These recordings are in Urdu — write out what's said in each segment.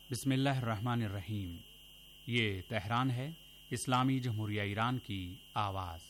بسم اللہ الرحمن الرحیم۔ یہ تہران ہے، اسلامی جمہوریہ ایران کی آواز۔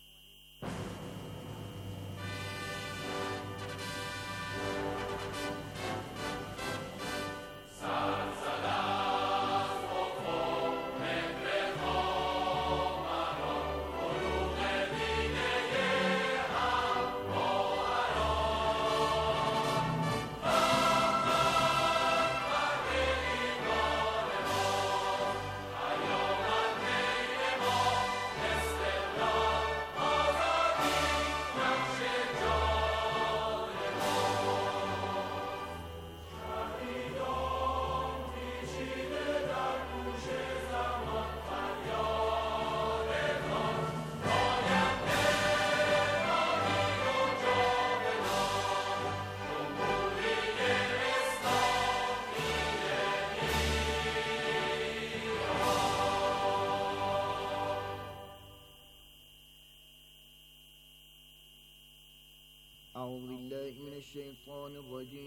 أعوذ بالله من الشيطان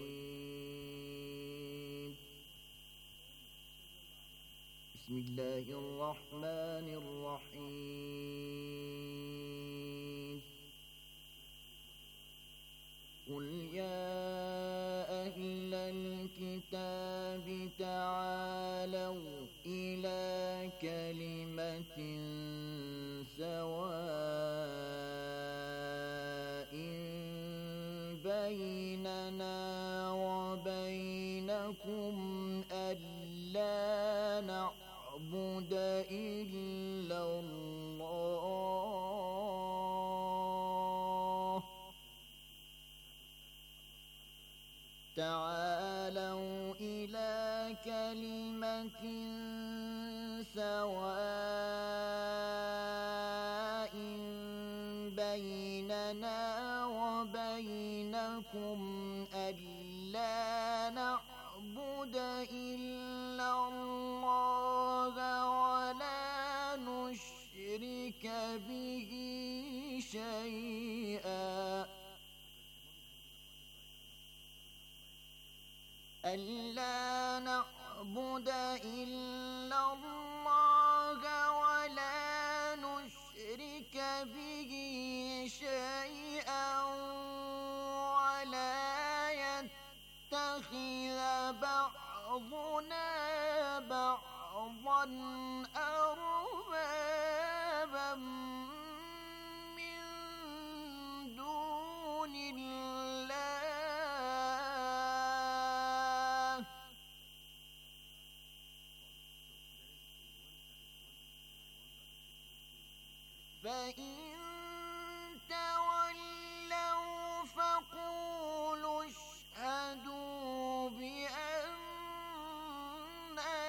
الرجيم. بسم الله الرحمن الرحيم. قل يا أهل الكتاب تعالوا إلى كلمة سواء بيننا وبينكم ألا نعبد إلا الله. تعالوا إلى كلمة سواء بيننا وبينكم ألا نعبد إلا الله ولا نشرك به شيئا. ألا نعبد إلا الله ولا نشرك به شيئا ولا يتخذ بعضنا بعضا أربابا من دون الله. فإن تولوا فقولوا اشهدوا بأننا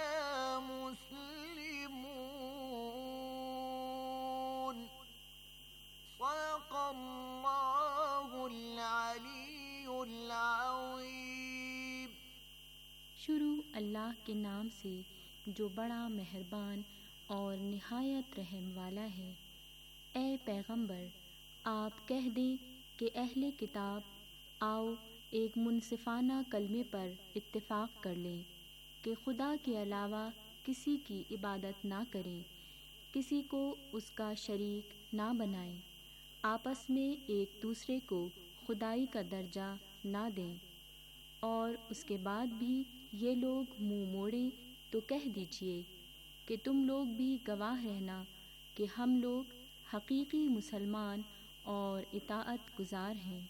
مسلمون. صدق الله العلی العظیم. شروع اللہ کے نام سے جو بڑا مہربان اور نہایت رحم والا ہے۔ اے پیغمبر، آپ کہہ دیں کہ اہل کتاب آؤ ایک منصفانہ کلمے پر اتفاق کر لیں کہ خدا کے علاوہ کسی کی عبادت نہ کریں، کسی کو اس کا شریک نہ بنائیں، آپس میں ایک دوسرے کو خدائی کا درجہ نہ دیں، اور اس کے بعد بھی یہ لوگ منہ موڑیں تو کہہ دیجئے کہ تم لوگ بھی گواہ رہنا کہ ہم لوگ حقیقی مسلمان اور اطاعت گزار ہیں۔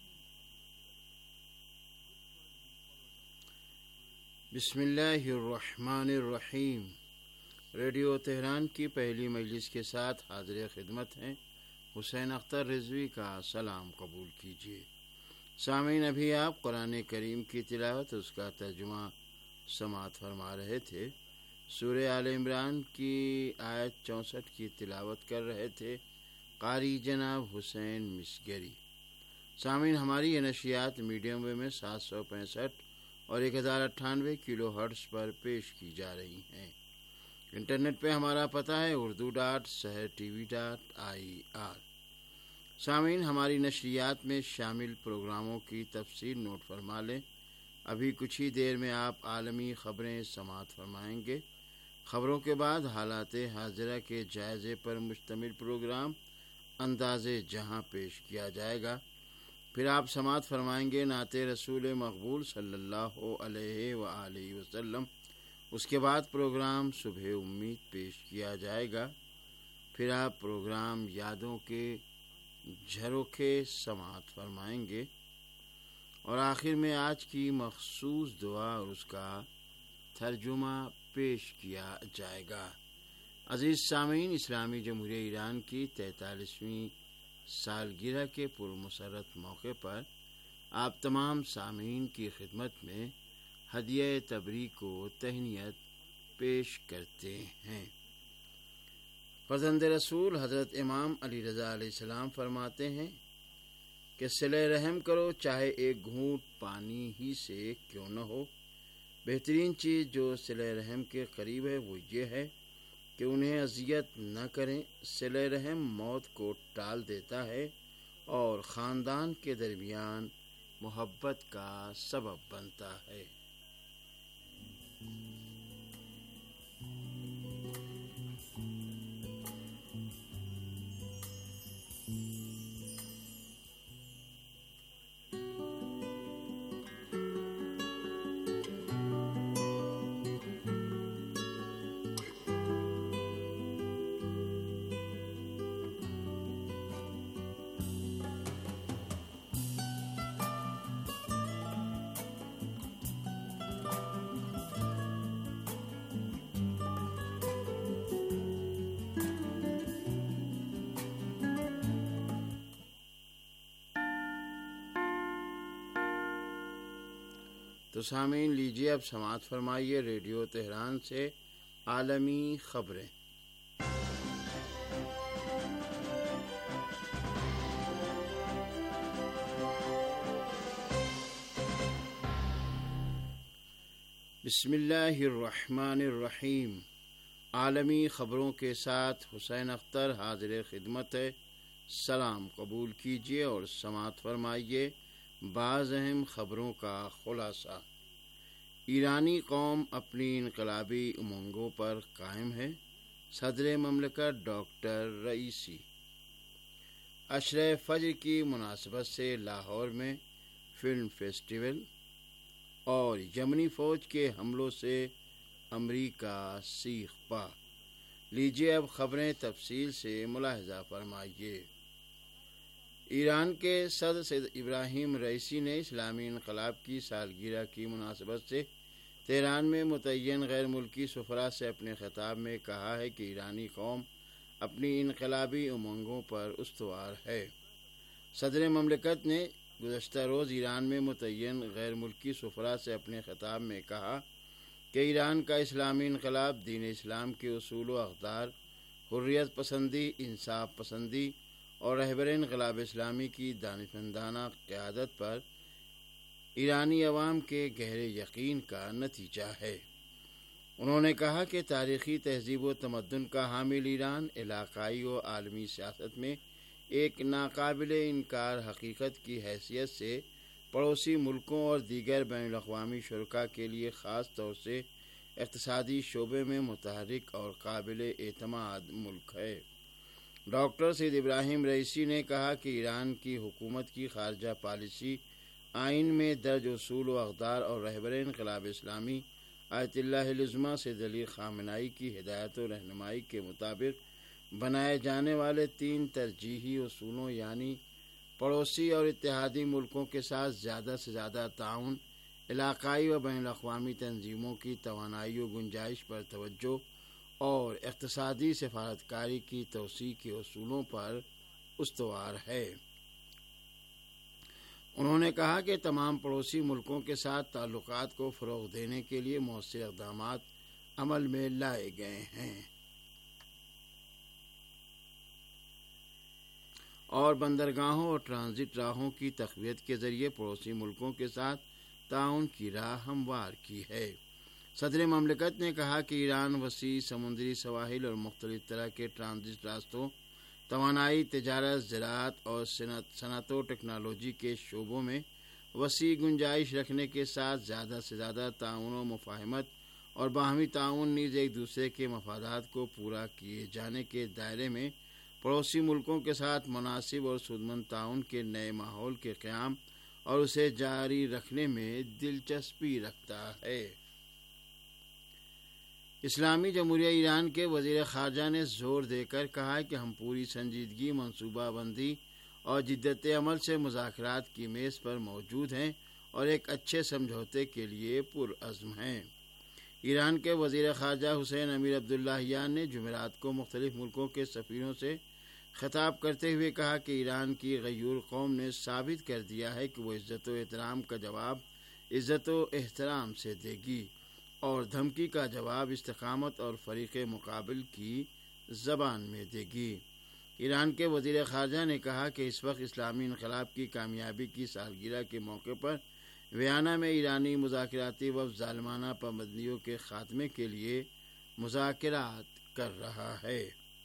بسم اللہ الرحمن الرحیم۔ ریڈیو تہران کی پہلی مجلس کے ساتھ حاضر خدمت ہیں حسین اختر رضوی کا سلام قبول کیجیے۔ سامعین، ابھی آپ قرآن کریم کی تلاوت، اس کا ترجمہ سماعت فرما رہے تھے۔ سورہ آل عمران کی آیت 64 کی تلاوت کر رہے تھے قاری جناب حسین مسگری۔ سامعین، ہماری یہ نشریات میڈیم ویو میں 765 اور 1098 کلو ہرٹز پر پیش کی جا رہی ہیں۔ انٹرنیٹ پہ ہمارا پتہ ہے urdu.sehrtv.ir۔ سامعین، ہماری نشریات میں شامل پروگراموں کی تفصیل نوٹ فرما لیں۔ ابھی کچھ ہی دیر میں آپ عالمی خبریں سماعت فرمائیں گے۔ خبروں کے بعد حالات حاضرہ کے جائزے پر مشتمل پروگرام انداز جہاں پیش کیا جائے گا۔ پھر آپ سماعت فرمائیں گے نعت رسول مقبول صلی اللہ علیہ وآلہ وسلم۔ اس کے بعد پروگرام صبح امید پیش کیا جائے گا۔ پھر آپ پروگرام یادوں کے جھروکے سماعت فرمائیں گے اور آخر میں آج کی مخصوص دعا اور اس کا ترجمہ پیش کیا جائے گا۔ عزیز سامعین، اسلامی جمہوریہ ایران کی 43ویں سالگرہ کے پرمسرت موقع پر آپ تمام سامعین کی خدمت میں ہدیہ تبریک و تہنیت پیش کرتے ہیں۔ فرزند رسول حضرت امام علی رضا علیہ السلام فرماتے ہیں کہ صلہ رحم کرو چاہے ایک گھونٹ پانی ہی سے کیوں نہ ہو۔ بہترین چیز جو صلہ رحم کے قریب ہے وہ یہ ہے کہ انہیں اذیت نہ کریں۔ صلہ رحم موت کو ٹال دیتا ہے اور خاندان کے درمیان محبت کا سبب بنتا ہے۔ تو سامعین لیجیے اب سماعت فرمائیے ریڈیو تہران سے عالمی خبریں۔ بسم اللہ الرحمن الرحیم۔ عالمی خبروں کے ساتھ حسین اختر حاضر خدمت ہے۔ سلام قبول کیجیے اور سماعت فرمائیے بعض اہم خبروں کا خلاصہ۔ ایرانی قوم اپنی انقلابی امنگوں پر قائم ہے، صدر مملکت ڈاکٹر رئیسی۔ عشرہ فجر کی مناسبت سے لاہور میں فلم فیسٹیول اور یمنی فوج کے حملوں سے امریکہ سیخ پا۔ لیجیے اب خبریں تفصیل سے ملاحظہ فرمائیے۔ ایران کے صدر سید ابراہیم رئیسی نے اسلامی انقلاب کی سالگرہ کی مناسبت سے تہران میں متعین غیر ملکی سفراء سے اپنے خطاب میں کہا ہے کہ ایرانی قوم اپنی انقلابی امنگوں پر استوار ہے۔ صدر مملکت نے گزشتہ روز ایران میں متعین غیر ملکی سفراء سے اپنے خطاب میں کہا کہ ایران کا اسلامی انقلاب دین اسلام کے اصول و اقدار، حریت پسندی، انصاف پسندی اور رہبر انقلاب اسلامی کی دانشمندانہ قیادت پر ایرانی عوام کے گہرے یقین کا نتیجہ ہے۔ انہوں نے کہا کہ تاریخی تہذیب و تمدن کا حامل ایران علاقائی و عالمی سیاست میں ایک ناقابل انکار حقیقت کی حیثیت سے پڑوسی ملکوں اور دیگر بین الاقوامی شرکاء کے لیے خاص طور سے اقتصادی شعبے میں متحرک اور قابل اعتماد ملک ہے۔ ڈاکٹر سید ابراہیم رئیسی نے کہا کہ ایران کی حکومت کی خارجہ پالیسی آئین میں درج اصول و اقدار اور رہبر انقلاب اسلامی آیت اللہ العظمیٰ سید علی خامنہئی کی ہدایت و رہنمائی کے مطابق بنائے جانے والے 3 ترجیحی اصولوں یعنی پڑوسی اور اتحادی ملکوں کے ساتھ زیادہ سے زیادہ تعاون، علاقائی و بین الاقوامی تنظیموں کی توانائی و گنجائش پر توجہ اور اقتصادی سفارتکاری کی توسیع کے اصولوں پر استوار ہے۔ انہوں نے کہا کہ تمام پڑوسی ملکوں کے ساتھ تعلقات کو فروغ دینے کے لیے مؤثر اقدامات عمل میں لائے گئے ہیں اور بندرگاہوں اور ٹرانزٹ راہوں کی تقویت کے ذریعے پڑوسی ملکوں کے ساتھ تعاون کی راہ ہموار کی ہے۔ صدر مملکت نے کہا کہ ایران وسیع سمندری سواحل اور مختلف طرح کے ٹرانزٹ راستوں، توانائی، تجارت، زراعت اور صنعت و ٹیکنالوجی کے شعبوں میں وسیع گنجائش رکھنے کے ساتھ زیادہ سے زیادہ تعاون و مفاہمت اور باہمی تعاون نیز ایک دوسرے کے مفادات کو پورا کیے جانے کے دائرے میں پڑوسی ملکوں کے ساتھ مناسب اور سودمند تعاون کے نئے ماحول کے قیام اور اسے جاری رکھنے میں دلچسپی رکھتا ہے۔ اسلامی جمہوریہ ایران کے وزیر خارجہ نے زور دے کر کہا کہ ہم پوری سنجیدگی، منصوبہ بندی اور جدت عمل سے مذاکرات کی میز پر موجود ہیں اور ایک اچھے سمجھوتے کے لیے پرعزم ہیں۔ ایران کے وزیر خارجہ حسین امیر عبداللہیان نے جمعرات کو مختلف ملکوں کے سفیروں سے خطاب کرتے ہوئے کہا کہ ایران کی غیور قوم نے ثابت کر دیا ہے کہ وہ عزت و احترام کا جواب عزت و احترام سے دے گی اور دھمکی کا جواب استقامت اور فریق مقابل کی زبان میں دے گی۔ ایران کے وزیر خارجہ نے کہا کہ اس وقت اسلامی انقلاب کی کامیابی کی سالگرہ کے موقع پر ویانا میں ایرانی مذاکراتی وفد ظالمانہ پابندیوں کے خاتمے کے لیے مذاکرات کر رہا ہے۔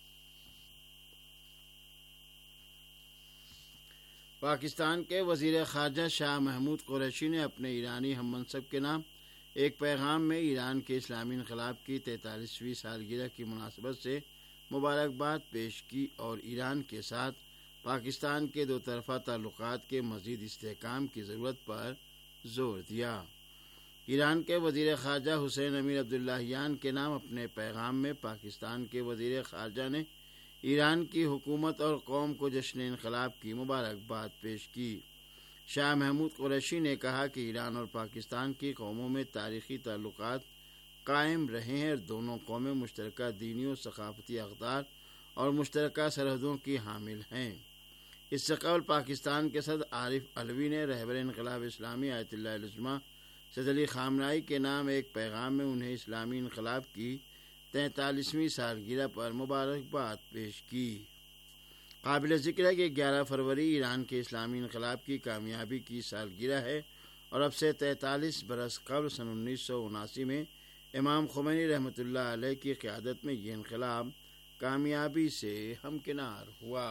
پاکستان کے وزیر خارجہ شاہ محمود قریشی نے اپنے ایرانی ہم منصب کے نام ایک پیغام میں ایران کے اسلامی انقلاب کی 43ویں سالگرہ کی مناسبت سے مبارکباد پیش کی اور ایران کے ساتھ پاکستان کے دو طرفہ تعلقات کے مزید استحکام کی ضرورت پر زور دیا۔ ایران کے وزیر خارجہ حسین امیر عبداللہیان کے نام اپنے پیغام میں پاکستان کے وزیر خارجہ نے ایران کی حکومت اور قوم کو جشن انقلاب کی مبارکباد پیش کی۔ شاہ محمود قریشی نے کہا کہ ایران اور پاکستان کی قوموں میں تاریخی تعلقات قائم رہے ہیں اور دونوں قومیں مشترکہ دینی و ثقافتی اقدار اور مشترکہ سرحدوں کی حامل ہیں۔ اس سے قبل پاکستان کے صدر عارف علوی نے رہبر انقلاب اسلامی آیت اللہ العظمہ سید علی خامنہئی کے نام ایک پیغام میں انہیں اسلامی انقلاب کی 43ویں سالگرہ پر مبارکباد پیش کی۔ قابل ذکر ہے کہ 11 فروری ایران کے اسلامی انقلاب کی کامیابی کی سالگرہ ہے اور اب سے 43 برس قبل سن 1979 میں امام خمینی رحمۃ اللہ علیہ کی قیادت میں یہ انقلاب کامیابی سے ہمکنار ہوا۔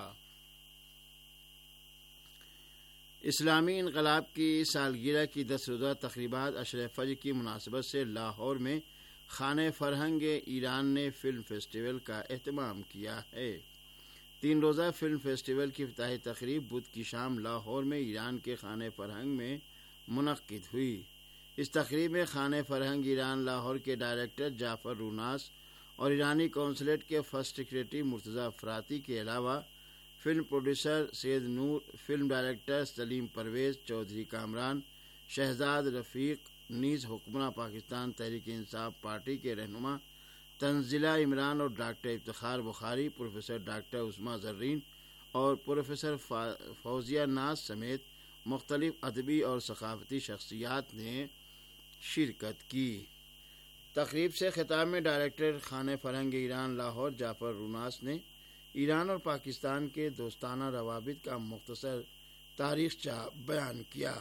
اسلامی انقلاب کی سالگرہ کی 10 روزہ تقریبات عشر فجر کی مناسبت سے لاہور میں خانہ فرہنگ ایران نے فلم فیسٹیول کا اہتمام کیا ہے۔ 3 روزہ فلم فیسٹیول کی افتتاحی تقریب بدھ کی شام لاہور میں ایران کے خانہ فرہنگ میں منعقد ہوئی۔ اس تقریب میں خانہ فرہنگ ایران لاہور کے ڈائریکٹر جعفر روناس اور ایرانی قونصلیٹ کے فرسٹ سیکریٹری مرتضی افراطی کے علاوہ film producer Syed Noor, film director Saleem Pervez, Chaudhry Kamran, Shahzad Rafiq, نیز حکمراں پاکستان تحریک انصاف پارٹی کے رہنما تنزیلہ عمران اور doctor Iftikhar Bukhari, professor doctor Usma Zareen اور پروفیسر فوزیہ ناز سمیت مختلف ادبی اور ثقافتی شخصیات نے شرکت کی۔ تقریب سے خطاب میں ڈائریکٹر خانہ فرہنگ ایران لاہور جعفر روناس نے ایران اور پاکستان کے دوستانہ روابط کا مختصر تاریخچہ بیان کیا۔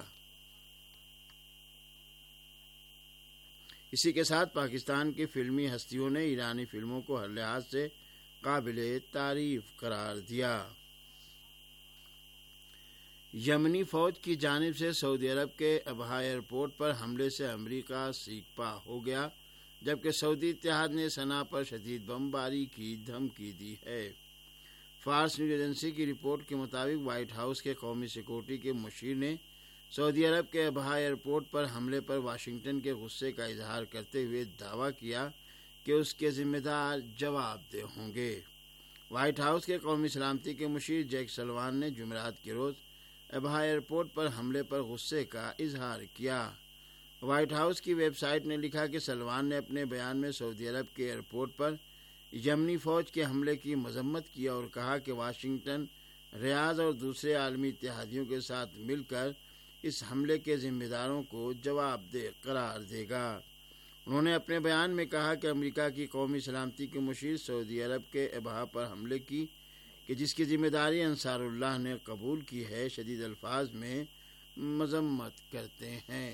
اسی کے ساتھ پاکستان کی فلمی ہستیوں نے ایرانی فلموں کو ہر لحاظ سے قابل تعریف قرار دیا۔ یمنی فوج کی جانب سے سعودی عرب کے ابہا ایئرپورٹ پر حملے سے امریکہ سیگ پا ہو گیا، جبکہ سعودی اتحاد نے صنعاء پر شدید بمباری کی دھمکی دی ہے۔ فارس نیوز ایجنسی کی رپورٹ کے مطابق وائٹ ہاؤس کے قومی سیکورٹی کے مشیر نے سعودی عرب کے ابہا ایئرپورٹ پر حملے پر واشنگٹن کے غصے کا اظہار کرتے ہوئے دعویٰ کیا کہ اس کے ذمہ دار جواب دہ ہوں گے۔ وائٹ ہاؤس کے قومی سلامتی کے مشیر جیک سلوان نے جمعرات کے روز ابہا ایئرپورٹ پر حملے پر غصے کا اظہار کیا۔ وائٹ ہاؤس کی ویب سائٹ نے لکھا کہ سلوان نے اپنے بیان میں سعودی عرب کے ایئرپورٹ پر یمنی فوج کے حملے کی مذمت کی اور کہا کہ واشنگٹن ریاض اور دوسرے عالمی اتحادیوں کے ساتھ مل کر اس حملے کے ذمہ داروں کو جواب دہ قرار دے گا۔ انہوں نے اپنے بیان میں کہا کہ امریکہ کی قومی سلامتی کے مشیر سعودی عرب کے ابہا پر حملے کی کہ جس کی ذمہ داری انصار اللہ نے قبول کی ہے شدید الفاظ میں مذمت کرتے ہیں۔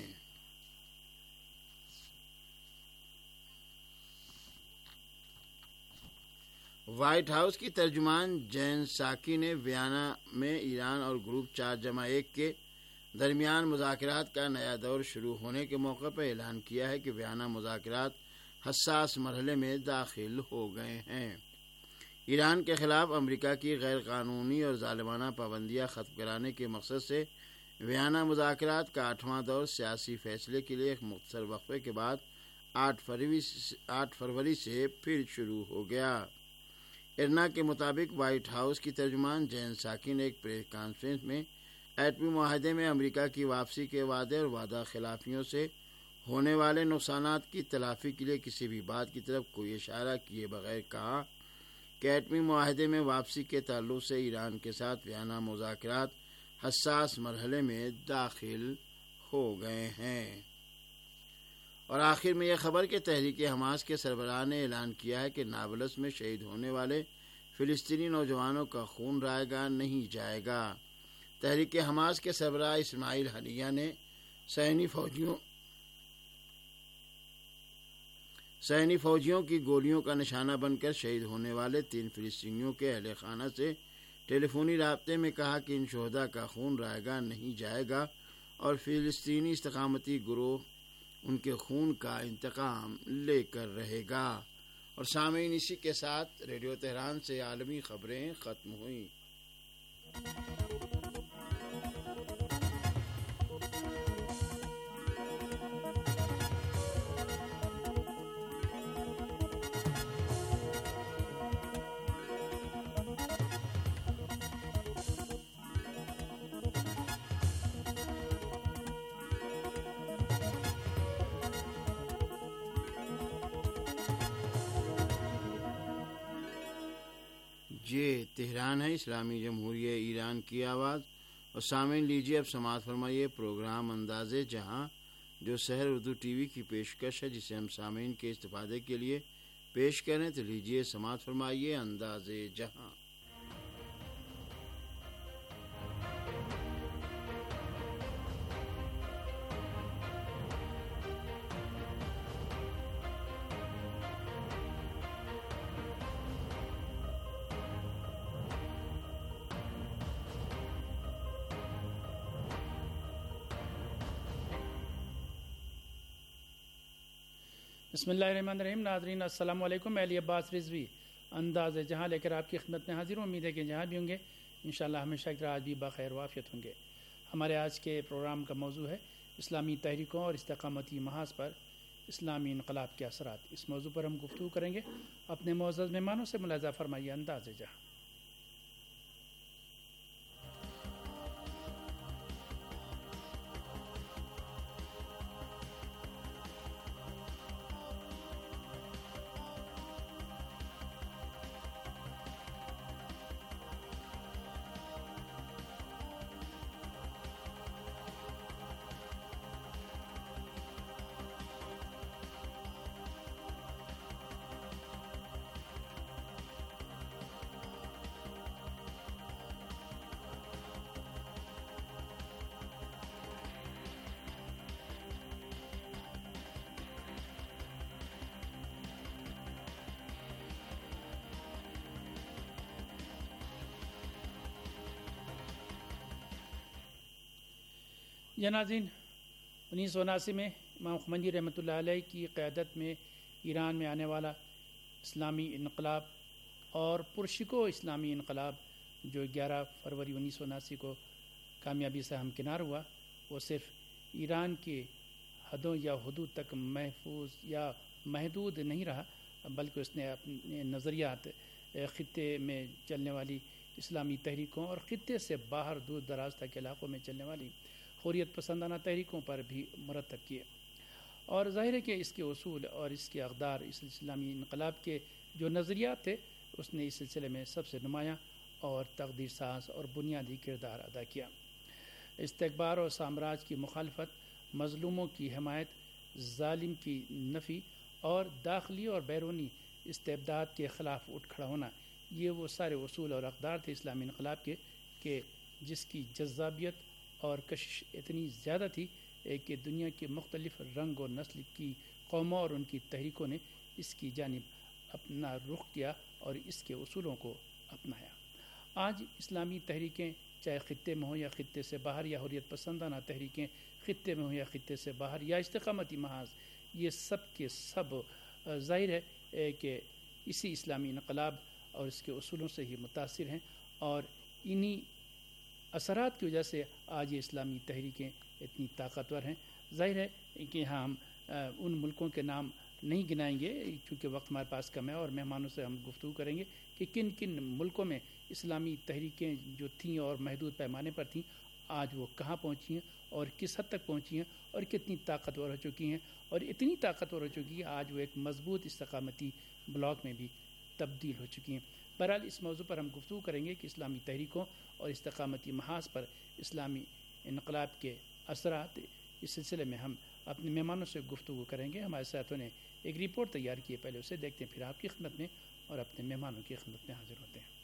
وائٹ ہاؤس کی ترجمان جین ساکی نے ویانا میں ایران اور گروپ 4+1 کے درمیان مذاکرات کا نیا دور شروع ہونے کے موقع پر اعلان کیا ہے کہ ویانا مذاکرات حساس مرحلے میں داخل ہو گئے ہیں۔ ایران کے خلاف امریکہ کی غیر قانونی اور ظالمانہ پابندیاں ختم کرانے کے مقصد سے ویانا مذاکرات کا 8واں دور سیاسی فیصلے کے لیے ایک مختصر وقفے کے بعد 8 فروری سے پھر شروع ہو گیا۔ ارنا کے مطابق وائٹ ہاؤس کی ترجمان جین ساکی نے ایک پریس کانفرنس میں ایٹمی معاہدے میں امریکہ کی واپسی کے وعدے اور وعدہ خلافیوں سے ہونے والے نقصانات کی تلافی کے لیے کسی بھی بات کی طرف کوئی اشارہ کیے بغیر کہا کہ ایٹمی معاہدے میں واپسی کے تعلق سے ایران کے ساتھ ویانا مذاکرات حساس مرحلے میں داخل ہو گئے ہیں۔ اور آخر میں یہ خبر کہ تحریک حماس کے سربراہ نے اعلان کیا ہے کہ نابلس میں شہید ہونے والے فلسطینی نوجوانوں کا خون رائے گاہ نہیں جائے گا۔ تحریک حماس کے سربراہ اسماعیل ہنیہ نے صہیونی فوجیوں کی گولیوں کا نشانہ بن کر شہید ہونے والے 3 فلسطینیوں کے اہل خانہ سے ٹیلی فونی رابطے میں کہا کہ ان شہداء کا خون رائے گاہ نہیں جائے گا اور فلسطینی استقامتی گروہ ان کے خون کا انتقام لے کر رہے گا۔ اور سامعین، اسی کے ساتھ ریڈیو تہران سے عالمی خبریں ختم ہوئیں۔ یہ تہران ہے، اسلامی جمہوریہ ایران کی آواز۔ اور سامعین، لیجیے اب سماعت فرمائیے پروگرام انداز جہاں، جو سحر اردو ٹی وی کی پیشکش ہے، جسے ہم سامعین کے استفادے کے لیے پیش کریں۔ تو لیجیے سماعت فرمائیے انداز جہاں۔ بسم اللہ الرحمن الرحیم۔ ناظرین السلام علیکم۔ میں علی عباس رضوی انداز جہاں لے کر آپ کی خدمت میں حاضر ہوں۔ امید ہے کہ جہاں بھی ہوں گے انشاءاللہ ہمیشہ کی طرح آج بھی بخیر وعافیت ہوں گے۔ ہمارے آج کے پروگرام کا موضوع ہے اسلامی تحریکوں اور استقامتی محاذ پر اسلامی انقلاب کے اثرات۔ اس موضوع پر ہم گفتگو کریں گے۔ اپنے معزز مہمانوں سے ملاحظہ فرمائیے انداز جہاں۔ ناظرین، 1979 میں امام خمینی رحمۃ اللہ علیہ کی قیادت میں ایران میں آنے والا اسلامی انقلاب اور پرشکو اسلامی انقلاب جو 11 فروری 1979 کو کامیابی سے ہمکنار ہوا، وہ صرف ایران کے حدوں یا حدود تک محفوظ یا محدود نہیں رہا، بلکہ اس نے اپنے نظریات خطے میں چلنے والی اسلامی تحریکوں اور خطے سے باہر دور دراز تک علاقوں میں چلنے والی حریت پسندانہ تحریکوں پر بھی مرتب کیے۔ اور ظاہر ہے کہ اس کے اصول اور اس کے اقدار، اس اسلامی انقلاب کے جو نظریات تھے، اس نے اس سلسلے میں سب سے نمایاں اور تقدیر ساز اور بنیادی کردار ادا کیا۔ استکبار اور سامراج کی مخالفت، مظلوموں کی حمایت، ظالم کی نفی اور داخلی اور بیرونی استبداد کے خلاف اٹھ کھڑا ہونا، یہ وہ سارے اصول اور اقدار تھے اسلامی انقلاب کے کہ جس کی جذابیت اور کشش اتنی زیادہ تھی کہ دنیا کے مختلف رنگ اور نسل کی قوموں اور ان کی تحریکوں نے اس کی جانب اپنا رخ کیا اور اس کے اصولوں کو اپنایا۔ آج اسلامی تحریکیں چاہے خطے میں ہوں یا خطے سے باہر، یا حریت پسندانہ تحریکیں خطے میں ہوں یا خطے سے باہر، یا استقامتی محاذ، یہ سب کے سب ظاہر ہے کہ اسی اسلامی انقلاب اور اس کے اصولوں سے ہی متاثر ہیں، اور انہی اثرات کی وجہ سے آج یہ اسلامی تحریکیں اتنی طاقتور ہیں۔ ظاہر ہے کہ ہم ان ملکوں کے نام نہیں گنائیں گے چونکہ وقت ہمارے پاس کم ہے، اور مہمانوں سے ہم گفتگو کریں گے کہ کن کن ملکوں میں اسلامی تحریکیں جو تھیں اور محدود پیمانے پر تھیں، آج وہ کہاں پہنچی ہیں اور کس حد تک پہنچی ہیں اور کتنی طاقتور ہو چکی ہیں، اور اتنی طاقتور ہو چکی ہیں آج وہ ایک مضبوط استقامتی بلاک میں بھی تبدیل ہو چکی ہیں۔ بہرحال اس موضوع پر ہم گفتگو کریں گے کہ اسلامی تحریکوں اور استقامتی محاذ پر اسلامی انقلاب کے اثرات، اس سلسلے میں ہم اپنے مہمانوں سے گفتگو کریں گے۔ ہمارے ساتھوں نے ایک رپورٹ تیار کی ہے، پہلے اسے دیکھتے ہیں، پھر آپ کی خدمت میں اور اپنے مہمانوں کی خدمت میں حاضر ہوتے ہیں۔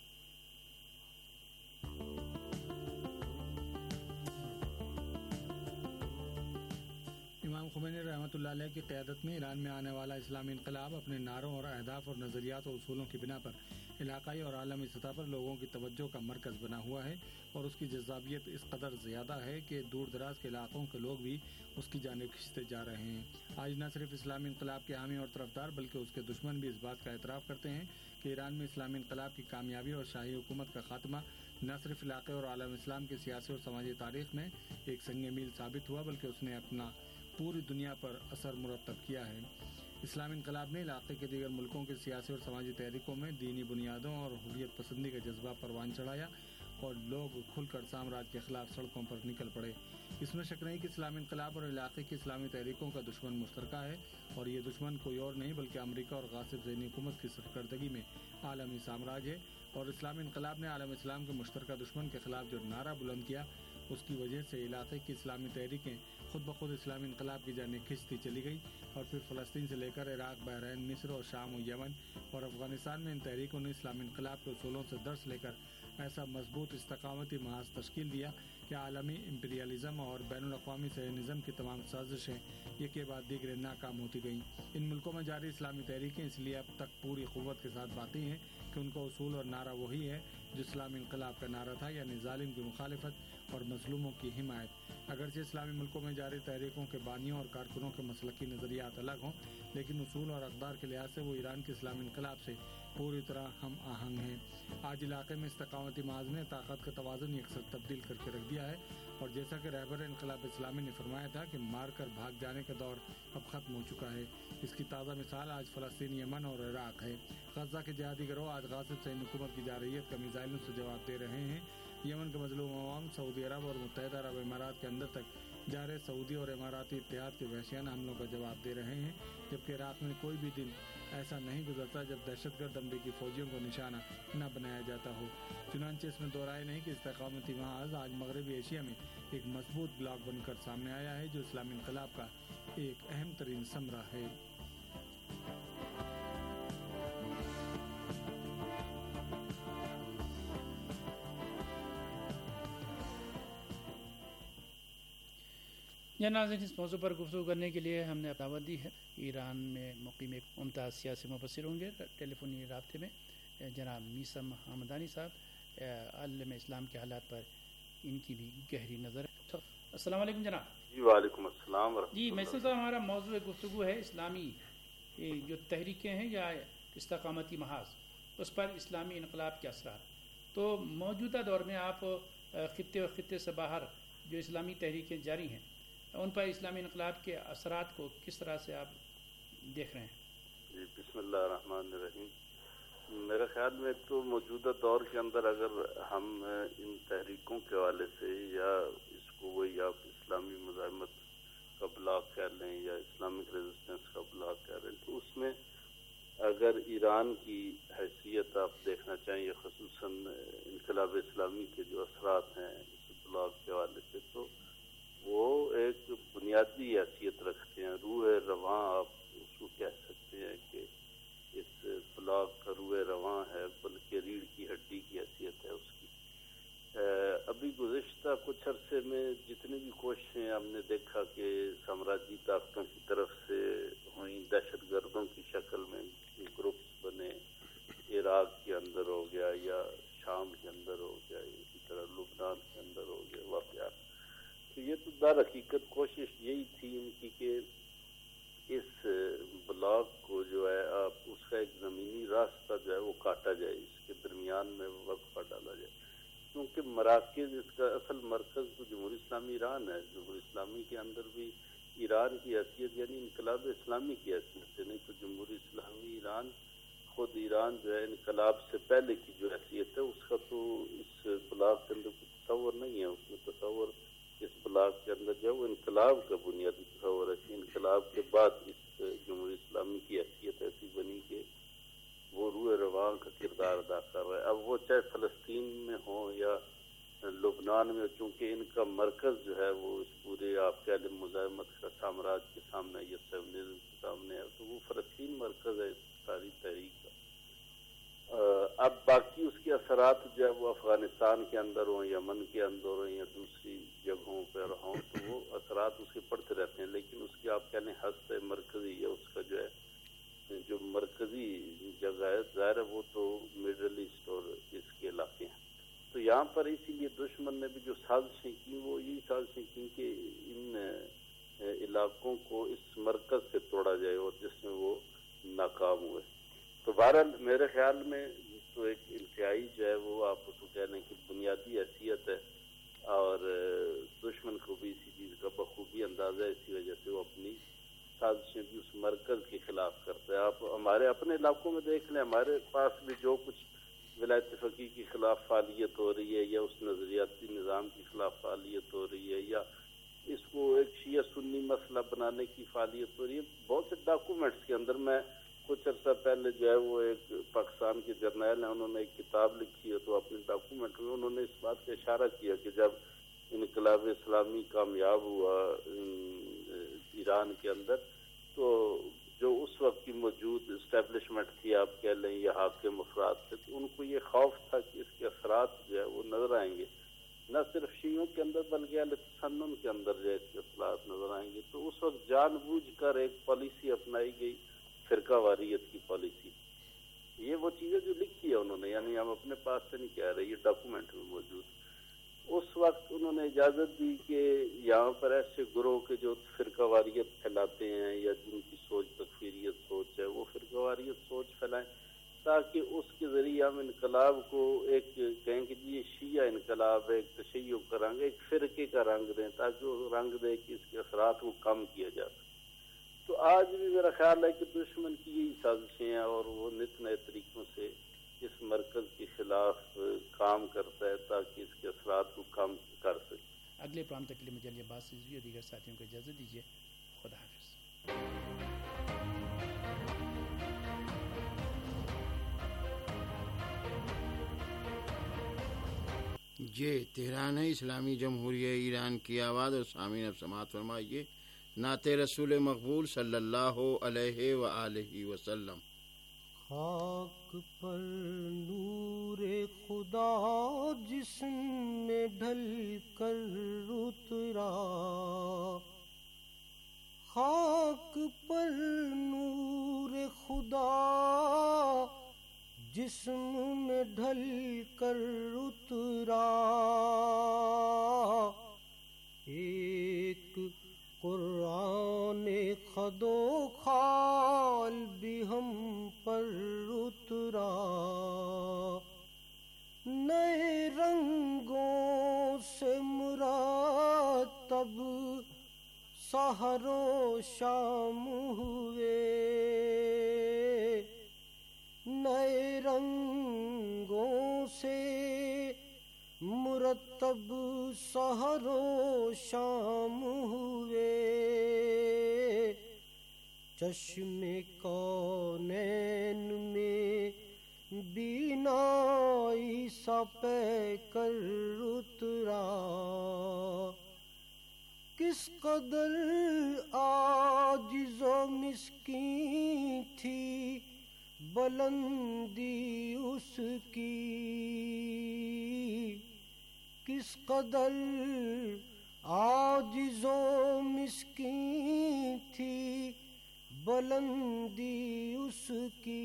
امام خمینی رحمۃ اللہ علیہ کی قیادت میں ایران میں آنے والا اسلامی انقلاب اپنے نعروں اور اہداف اور نظریات اور اصولوں کی بنا پر علاقائی اور عالمی سطح پر لوگوں کی توجہ کا مرکز بنا ہوا ہے، اور اس کی جذابیت اس قدر زیادہ ہے کہ دور دراز کے علاقوں کے لوگ بھی اس کی جانب کھنچتے جا رہے ہیں۔ آج نہ صرف اسلامی انقلاب کے حامی اور طرفدار بلکہ اس کے دشمن بھی اس بات کا اعتراف کرتے ہیں کہ ایران میں اسلامی انقلاب کی کامیابی اور شاہی حکومت کا خاتمہ نہ صرف علاقے اور عالم اسلام کی سیاسی اور سماجی تاریخ میں ایک سنگ میل ثابت ہوا بلکہ اس نے اپنا پوری دنیا پر اثر مرتب کیا ہے۔ اسلامی انقلاب نے علاقے کے دیگر ملکوں کی سیاسی اور سماجی تحریکوں میں دینی بنیادوں اور حریت پسندی کا جذبہ پروان چڑھایا اور لوگ کھل کر سامراج کے خلاف سڑکوں پر نکل پڑے۔ اس میں شک نہیں کہ اسلامی انقلاب اور علاقے کی اسلامی تحریکوں کا دشمن مشترکہ ہے، اور یہ دشمن کوئی اور نہیں بلکہ امریکہ اور غاصب ذہنی حکومت کی سرکردگی میں عالمی سامراج ہے۔ اور اسلامی انقلاب نے عالم اسلام کے مشترکہ دشمن کے خلاف جو نعرہ بلند کیا، اس کی وجہ سے علاقے کی اسلامی تحریکیں خود بخود اسلامی انقلاب کی جانب کھنچتی چلی گئی، اور پھر فلسطین سے لے کر عراق، بحرین، مصر اور شام و یمن اور افغانستان میں ان تحریکوں نے اسلامی انقلاب کے اصولوں سے درس لے کر ایسا مضبوط استقامتی محاذ تشکیل دیا کہ عالمی امپیریلزم اور بین الاقوامی صہیونزم کی تمام سازشیں ایک کے بعد دیگرے ناکام ہوتی گئیں۔ ان ملکوں میں جاری اسلامی تحریکیں اس لیے اب تک پوری قوت کے ساتھ باقی ہیں کہ ان کا اصول اور نعرہ وہی ہے جو اسلامی انقلاب کا نعرہ تھا، یعنی ظالم کی مخالفت اور مظلوموں کی حمایت۔ اگرچہ اسلامی ملکوں میں جاری تحریکوں کے بانیوں اور کارکنوں کے مسلکی نظریات الگ ہوں، لیکن اصول اور اقدار کے لحاظ سے وہ ایران کے اسلامی انقلاب سے پوری طرح ہم آہنگ ہیں۔ آج علاقے میں استقامتی محاذ نے طاقت کا توازن یکسر تبدیل کر کے رکھ دیا ہے، اور جیسا کہ رہبر انقلاب اسلامی نے فرمایا تھا کہ مار کر بھاگ جانے کا دور اب ختم ہو چکا ہے۔ اس کی تازہ مثال آج فلسطین، یمن اور عراق ہے۔ غزہ کے جہادی گروہ آج غاصب صہیونی حکومت کی جارحیت کا میزائلوں سے جواب دے رہے ہیں۔ یمن کے مظلوم عوام سعودی عرب اور متحدہ عرب امارات کے اندر تک جا رہے سعودی اور اماراتی اتحاد کے وحشیانہ حملوں کا جواب دے رہے ہیں، جبکہ عراق میں کوئی بھی دن ایسا نہیں گزرتا جب دہشت گرد امریکی فوجیوں کو نشانہ نہ بنایا جاتا ہو۔ چنانچہ اس میں دو رائے نہیں کہ استقامتی محاذ آج مغربی ایشیا میں ایک مضبوط بلاک بن کر سامنے آیا ہے جو اسلامی انقلاب کا ایک اہم ترین ثمرہ ہے۔ ناظرین، اس موضوع پر گفتگو کرنے کے لیے ہم نے دعوت دی ہے۔ ایران میں مقیم ایک ممتاز سیاسی مبصر ہوں گے ٹیلی فونی رابطے میں جناب میثم حمدانی صاحب۔ عالم اسلام کے حالات پر ان کی بھی گہری نظر ہے۔ السلام علیکم جناب۔ جی وعلیکم السلام ورحمۃ اللہ۔ جی میثم صاحب، ہمارا موضوع گفتگو ہے اسلامی جو تحریکیں ہیں یا استقامتی محاذ، اس پر اسلامی انقلاب کے اثرات۔ تو موجودہ دور میں آپ خطے اور خطے سے باہر جو اسلامی تحریکیں جاری ہیں ان پر اسلامی انقلاب کے اثرات کو کس طرح سے آپ دیکھ رہے ہیں؟ جی بسم اللہ الرحمن الرحیم۔ میرے خیال میں تو موجودہ دور کے اندر اگر ہم ان تحریکوں کے حوالے سے یا اس کو وہی آپ اسلامی مزاحمت کا بلاک کہہ لیں یا اسلامک ریزسٹنس کا بلاک کہہ لیں، تو اس میں اگر ایران کی حیثیت آپ دیکھنا چاہیں یا خصوصاً انقلاب اسلامی کے جو اثرات ہیں اس بلاک کے حوالے سے، تو وہ ایک بنیادی حیثیت رکھتے ہیں، روح رواں آپ اس کو کہہ سکتے ہیں کہ اس بلاک کا روح رواں ہے، بلکہ ریڑھ کی ہڈی کی حیثیت ہے اس کی۔ ابھی گزشتہ کچھ عرصے میں جتنی بھی کوششیں ہم نے دیکھا کہ سامراجی طاقتوں کی طرف سے ہوئیں، دہشت گردوں کی شکل میں گروپس بنے، عراق کے اندر ہو گیا یا شام کے اندر ہو گیا، اسی طرح لبنان در حقیقت کوشش یہی تھی ان کی کہ اس بلاک کو جو ہے آپ اس کا ایک زمینی راستہ جو ہے وہ کاٹا جائے، اس کے درمیان میں وقفہ ڈالا جائے، کیونکہ مراکز اس کا اصل مرکز تو جمہوری اسلامی ایران ہے. جمہوری اسلامی کے اندر بھی ایران کی حیثیت یعنی انقلاب اسلامی کی حیثیت ہے، نہیں تو جمہوری اسلامی ایران خود ایران جو ہے انقلاب سے پہلے کی جو حیثیت ہے اس کا تو اس بلاک کے اندر کوئی تصور نہیں ہے. اس میں تصور اس بلاک کے اندر جو ہے وہ انقلاب کا بنیادی تصور ہے کہ انقلاب کے بعد اس جمہوری اسلامی کی حیثیت ایسی بنی کہ وہ روح رواں کا کردار ادا کر رہا ہے. اب وہ چاہے فلسطین میں ہوں یا لبنان میں، چونکہ ان کا مرکز جو ہے وہ اس پورے آپ کہہ لیں مزاحمت کا سامراج کے سامنے یا سیونزم کے سامنے ہے، تو وہ فلسطین مرکز ہے ساری تحریک کا. اب باقی اس کے اثرات جو ہے وہ افغانستان کے اندر ہوں، یمن کے اندر ہوں یا دوسری جگہوں پر ہوں، تو وہ اثرات اس کے پڑتے رہتے ہیں، لیکن اس کی آپ کہہ لیں ہست مرکزی یا اس کا جو ہے جو مرکزی جگہ ہے ظاہر ہے وہ تو مڈل ایسٹ اور اس کے علاقے ہیں. تو یہاں پر اسی لیے دشمن نے بھی جو سازشیں کی وہ یہی سازشیں کی کہ ان علاقوں کو اس مرکز سے توڑا جائے، اور جس میں وہ ناکام ہوئے. تو بہرحال میرے خیال میں تو ایک انتہائی جو ہے وہ آپ اس کو کہہ لیں کہ بنیادی حیثیت ہے، اور دشمن کو بھی اسی چیز کا بخوبی اندازہ ہے، اسی وجہ سے وہ اپنی سازشیں بھی اس مرکز کے خلاف کرتا ہے. آپ ہمارے اپنے علاقوں میں دیکھ لیں، ہمارے پاس بھی جو کچھ ولایت فقیہ کے خلاف فعالیت ہو رہی ہے یا اس نظریاتی نظام کے خلاف فعالیت ہو رہی ہے یا اس کو ایک شیعہ سنی مسئلہ بنانے کی فعالیت ہو رہی ہے، بہت سے ڈاکومنٹس کے اندر میں کچھ عرصہ پہلے جو ہے وہ ایک پاکستان کے جرنیل ہیں، انہوں نے ایک کتاب لکھی ہے، تو اپنے ڈاکومنٹ میں انہوں نے اس بات کا اشارہ کیا کہ جب انقلاب اسلامی کامیاب ہوا ایران کے اندر، تو جو اس وقت کی موجود اسٹیبلشمنٹ تھی آپ کہہ لیں یا حاکم افراد تھے، تو ان کو یہ خوف تھا کہ اس کے اثرات جو ہے وہ نظر آئیں گے، نہ صرف شیعوں کے اندر بلکہ اہل تسنن کے اندر جو ہے اس کے اثرات نظر آئیں گے. تو اس وقت جان بوجھ کر ایک پالیسی اپنائی گئی، فرقہ واریت کی پالیسی. یہ وہ چیزیں جو لکھی ہے انہوں نے، یعنی ہم اپنے پاس سے نہیں کہہ رہے، یہ ڈاکومنٹ میں موجود. اس وقت انہوں نے اجازت دی کہ یہاں پر ایسے گروہ کے جو فرقہ واریت پھیلاتے ہیں یا جن کی سوچ تکفیریت سوچ ہے، وہ فرقہ واریت سوچ پھیلائیں، تاکہ اس کے ذریعے ہم انقلاب کو ایک کہیں کہ یہ شیعہ انقلاب ہے، ایک تشیع کا رنگ، ایک فرقے کا رنگ دیں، تاکہ وہ رنگ دے کہ اس کے اثرات کو کم کیا جا سکے. تو آج بھی میرا خیال ہے کہ دشمن کی یہی سازشیں ہیں، اور وہ نت نئے طریقوں سے اس مرکز کے خلاف کام کرتا ہے تاکہ اس کے اثرات کو کم کر سکے. اگلے پروگرام تک کے لیے مجھے علی عباس رضوی اور دیگر ساتھیوں کو اجازت دیجیے. خدا حافظ. یہ تہران ہے، اسلامی جمہوریہ ایران کی آواز. اور سامعین اب سماعت فرمائیے نعت رسول مقبول صلی اللہ علیہ وآلہ وسلم. خاک پر نور خدا جسم میں ڈھل کر اترا، خاک پر نور خدا جسم میں ڈھل کر اترا، ایک قرآن خد و خال بھی ہم پر اترا، نئے رنگوں سے مرتب سحر و شام ہوئے، نئے رنگوں سے مرتب سحر و شام ہوئے، چشم کونین میں بینائی سا پہ کر اترا، کس قدر عاجز و مسکین تھی بلندی اس کی، کس قدر عاجز و مسکین تھی بلندی اس کی،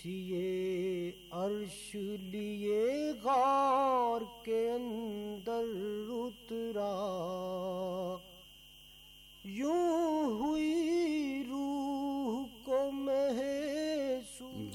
کرسی عرش لیے غار کے اندر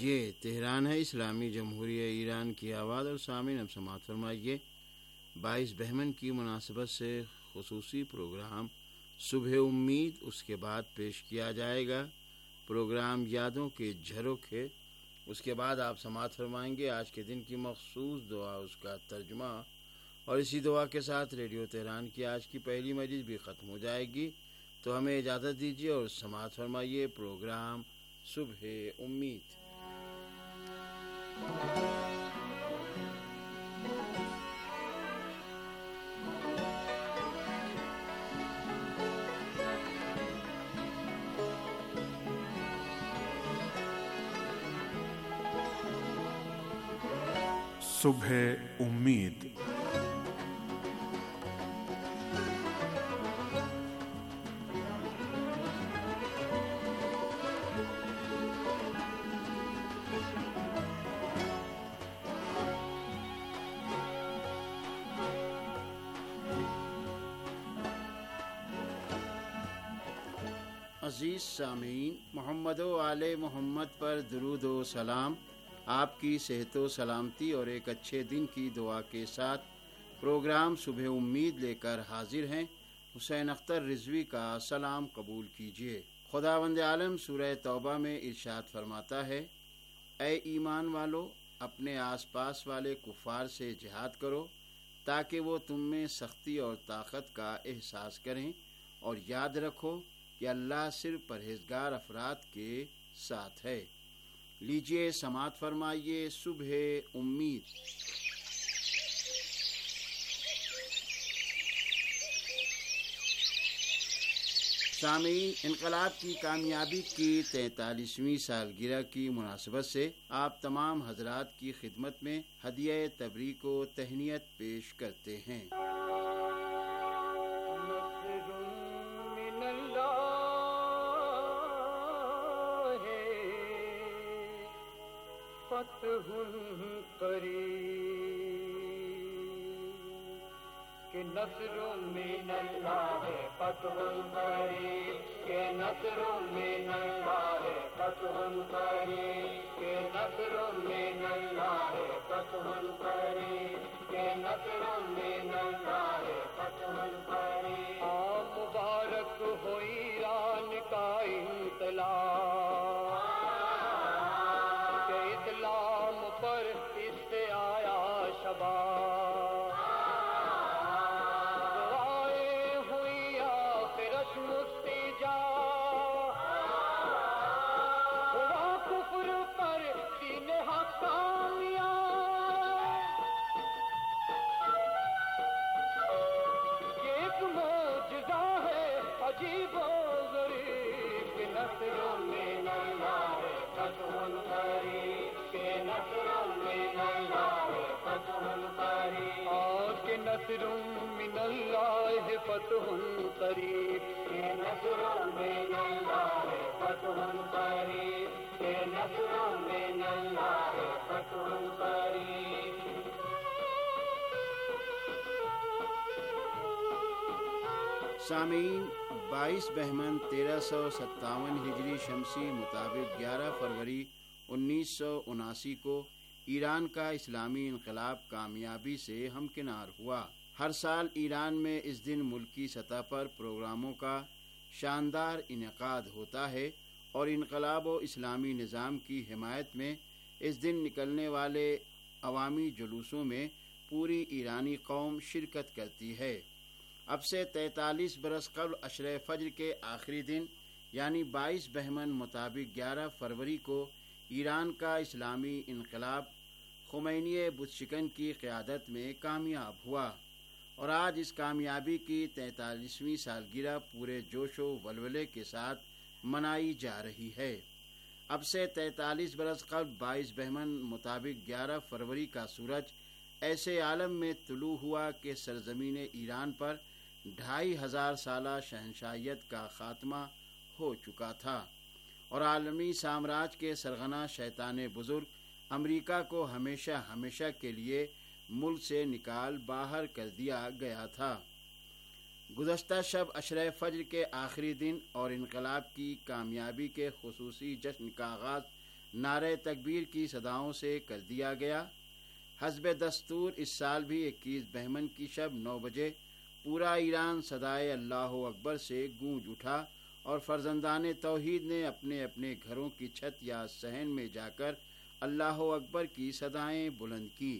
یہ تہران ہے، اسلامی جمہوریہ ایران کی آواز۔ اور سامعین اب سماعت فرمائیے 22 بہمن کی مناسبت سے خصوصی پروگرام صبح امید، اس کے بعد پیش کیا جائے گا پروگرام یادوں کے جھروکھ ہے۔ اس کے بعد آپ سماعت فرمائیں گے آج کے دن کی مخصوص دعا، اس کا ترجمہ، اور اسی دعا کے ساتھ ریڈیو تہران کی آج کی پہلی مجلس بھی ختم ہو جائے گی۔ تو ہمیں اجازت دیجیے اور سماعت فرمائیے پروگرام صبح امید۔ صبح امید۔ عزیز سامعین، محمد و آل محمد پر درود و سلام۔ آپ کی صحت و سلامتی اور ایک اچھے دن کی دعا کے ساتھ پروگرام صبح امید لے کر حاضر ہیں۔ حسین اختر رضوی کا سلام قبول کیجیے۔ خداوند عالم سورہ توبہ میں ارشاد فرماتا ہے، اے ایمان والو، اپنے آس پاس والے کفار سے جہاد کرو تاکہ وہ تم میں سختی اور طاقت کا احساس کریں، اور یاد رکھو کہ اللہ صرف پرہیزگار افراد کے ساتھ ہے۔ لیجیے سماعت فرمائیے صبح امید۔ سامعین، انقلاب کی کامیابی کی 43ویں سالگرہ کی مناسبت سے آپ تمام حضرات کی خدمت میں ہدیہ تبریک و تہنیت پیش کرتے ہیں۔ کہ نصر من اللہ فتح قریب، کہ نصر من اللہ فتح قریب، کہ نصر من اللہ فتح قریب، کہ نصر من اللہ فتح قریب۔ مبارک ہو ایران کا انقلاب، کہ اسلام پر اس سے آیا شباب۔ عجیب و غریب کہ نصر من اللہ فتح قریب، کہ نصر من اللہ فتح قریب، اور کہ نصر من اللہ فتح قریب، کہ نصر من اللہ فتح قریب، کہ نصر من اللہ فتح قریب۔ سامعین، 22 بہمن 1357 ہجری شمسی مطابق 11 فروری 1979 کو ایران کا اسلامی انقلاب کامیابی سے ہمکنار ہوا۔ ہر سال ایران میں اس دن ملکی سطح پر پروگراموں کا شاندار انعقاد ہوتا ہے، اور انقلاب و اسلامی نظام کی حمایت میں اس دن نکلنے والے عوامی جلوسوں میں پوری ایرانی قوم شرکت کرتی ہے۔ اب سے 43 برس قبل عشرہ فجر کے آخری دن یعنی 22 بہمن مطابق 11 فروری کو ایران کا اسلامی انقلاب خمینی بت شکن کی قیادت میں کامیاب ہوا، اور آج اس کامیابی کی 43ویں سالگرہ پورے جوش و ولولے کے ساتھ منائی جا رہی ہے۔ اب سے 43 برس قبل 22 بہمن مطابق 11 فروری کا سورج ایسے عالم میں طلوع ہوا کہ سرزمین ایران پر 2500 سالہ شہنشاہیت کا خاتمہ ہو چکا تھا، اور عالمی سامراج کے سرغنہ شیطان بزرگ امریکہ کو ہمیشہ ہمیشہ کے لیے ملک سے نکال باہر کر دیا گیا تھا۔ گزشتہ شب عشرہ فجر کے آخری دن اور انقلاب کی کامیابی کے خصوصی جشن کا آغاز نعرہ تکبیر کی صداؤں سے کر دیا گیا۔ حسب دستور اس سال بھی 21 بہمن کی شب 9 بجے پورا ایران صدائے اللہ اکبر سے گونج اٹھا اور فرزندان توحید نے اپنے اپنے گھروں کی چھت یا صحن میں جا کر اللہ اکبر کی صدائیں بلند کی۔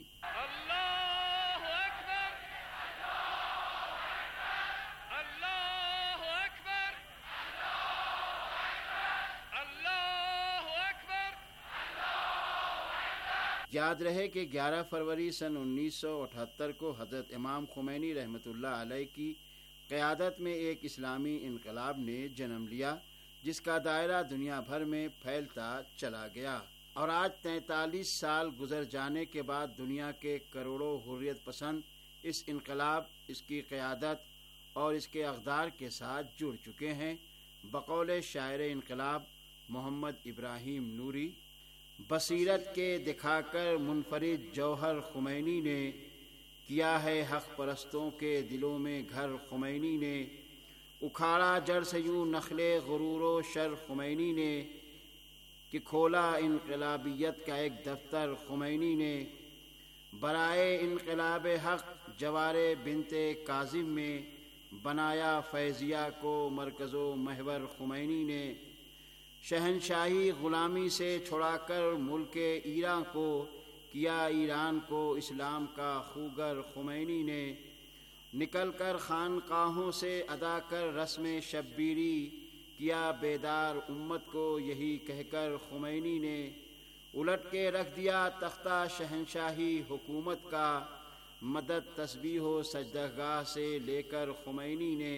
یاد رہے کہ 11 فروری سن 1978 کو حضرت امام خمینی رحمۃ اللہ علیہ کی قیادت میں ایک اسلامی انقلاب نے جنم لیا، جس کا دائرہ دنیا بھر میں پھیلتا چلا گیا، اور آج 43 سال گزر جانے کے بعد دنیا کے کروڑوں حریت پسند اس انقلاب، اس کی قیادت اور اس کے اقدار کے ساتھ جڑ چکے ہیں۔ بقول شاعر انقلاب محمد ابراہیم نوری، بصیرت کے دکھا کر منفرد جوہر خمینی نے کیا ہے حق پرستوں کے دلوں میں گھر، خمینی نے اکھاڑا جڑ سے یوں نخل غرور و شر، خمینی نے کہ کھولا انقلابیت کا ایک دفتر، خمینی نے برائے انقلاب حق جوار بنت کاظم میں بنایا فیضیہ کو مرکز و محور، خمینی نے شہنشاہی غلامی سے چھڑا کر ملک ایران کو کیا ایران کو اسلام کا خوگر، خمینی نے نکل کر خانقاہوں سے ادا کر رسم شبیری کیا بیدار امت کو یہی کہہ کر، خمینی نے الٹ کے رکھ دیا تختہ شہنشاہی حکومت کا مدد تسبیح و سجدہ سے لے کر، خمینی نے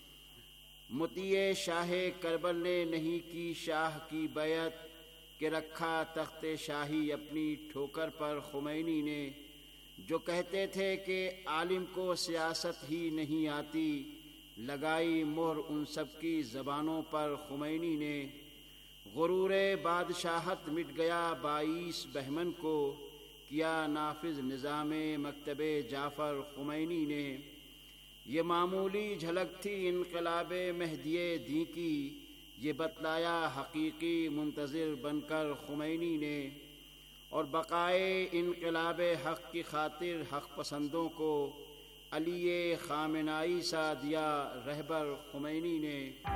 مطیع شاہ کربل نے نہیں کی شاہ کی بیعت کہ رکھا تخت شاہی اپنی ٹھوکر پر، خمینی نے جو کہتے تھے کہ عالم کو سیاست ہی نہیں آتی لگائی مہر ان سب کی زبانوں پر، خمینی نے غرور بادشاہت مٹ گیا 22 بہمن کو کیا نافذ نظام مکتب جعفر، خمینی نے یہ معمولی جھلک تھی انقلاب مہدی دین کی یہ بتلایا حقیقی منتظر بن کر، خمینی نے اور بقائے انقلاب حق کی خاطر حق پسندوں کو علی خامنائی سا دیا رہبر، خمینی نے۔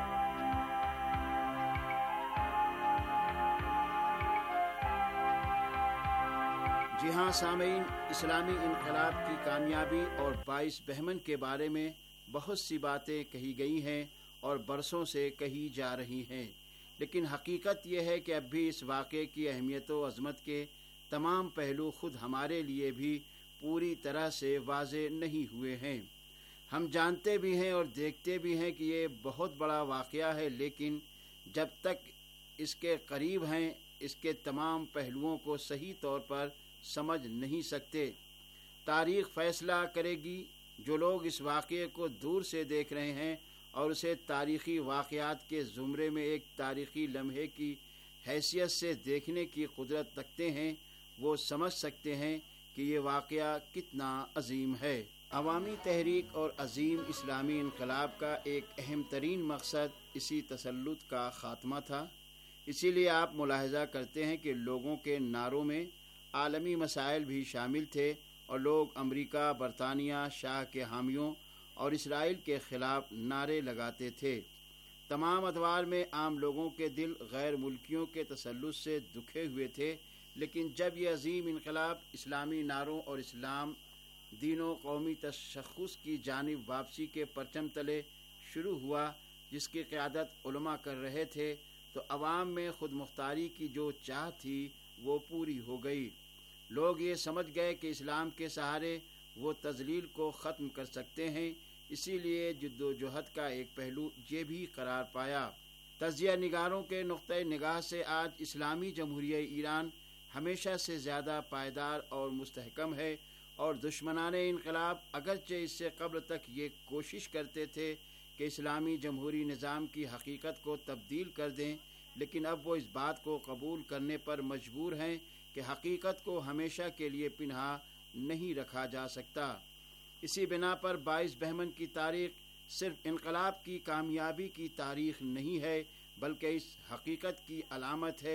جی ہاں سامعین، اسلامی انقلاب کی کامیابی اور 22 بہمن کے بارے میں بہت سی باتیں کہی گئی ہیں اور برسوں سے کہی جا رہی ہیں، لیکن حقیقت یہ ہے کہ اب بھی اس واقعے کی اہمیت و عظمت کے تمام پہلو خود ہمارے لیے بھی پوری طرح سے واضح نہیں ہوئے ہیں۔ ہم جانتے بھی ہیں اور دیکھتے بھی ہیں کہ یہ بہت بڑا واقعہ ہے، لیکن جب تک اس کے قریب ہیں اس کے تمام پہلوؤں کو صحیح طور پر سمجھ نہیں سکتے۔ تاریخ فیصلہ کرے گی۔ جو لوگ اس واقعے کو دور سے دیکھ رہے ہیں اور اسے تاریخی واقعات کے زمرے میں ایک تاریخی لمحے کی حیثیت سے دیکھنے کی قدرت رکھتے ہیں، وہ سمجھ سکتے ہیں کہ یہ واقعہ کتنا عظیم ہے۔ عوامی تحریک اور عظیم اسلامی انقلاب کا ایک اہم ترین مقصد اسی تسلط کا خاتمہ تھا۔ اسی لیے آپ ملاحظہ کرتے ہیں کہ لوگوں کے نعروں میں عالمی مسائل بھی شامل تھے اور لوگ امریکہ، برطانیہ، شاہ کے حامیوں اور اسرائیل کے خلاف نعرے لگاتے تھے۔ تمام ادوار میں عام لوگوں کے دل غیر ملکیوں کے تسلط سے دکھے ہوئے تھے، لیکن جب یہ عظیم انقلاب اسلامی نعروں اور اسلام دین و قومی تشخص کی جانب واپسی کے پرچم تلے شروع ہوا، جس کی قیادت علماء کر رہے تھے، تو عوام میں خود مختاری کی جو چاہ تھی وہ پوری ہو گئی۔ لوگ یہ سمجھ گئے کہ اسلام کے سہارے وہ تذلیل کو ختم کر سکتے ہیں، اسی لیے جد و جہد کا ایک پہلو یہ بھی قرار پایا۔ تجزیہ نگاروں کے نقطۂ نگاہ سے آج اسلامی جمہوریہ ایران ہمیشہ سے زیادہ پائیدار اور مستحکم ہے، اور دشمنان انقلاب اگرچہ اس سے قبل تک یہ کوشش کرتے تھے کہ اسلامی جمہوری نظام کی حقیقت کو تبدیل کر دیں، لیکن اب وہ اس بات کو قبول کرنے پر مجبور ہیں کہ حقیقت کو ہمیشہ کے لیے پنہا نہیں رکھا جا سکتا۔ اسی بنا پر 22 بہمن کی تاریخ صرف انقلاب کی کامیابی کی تاریخ نہیں ہے، بلکہ اس حقیقت کی علامت ہے کہ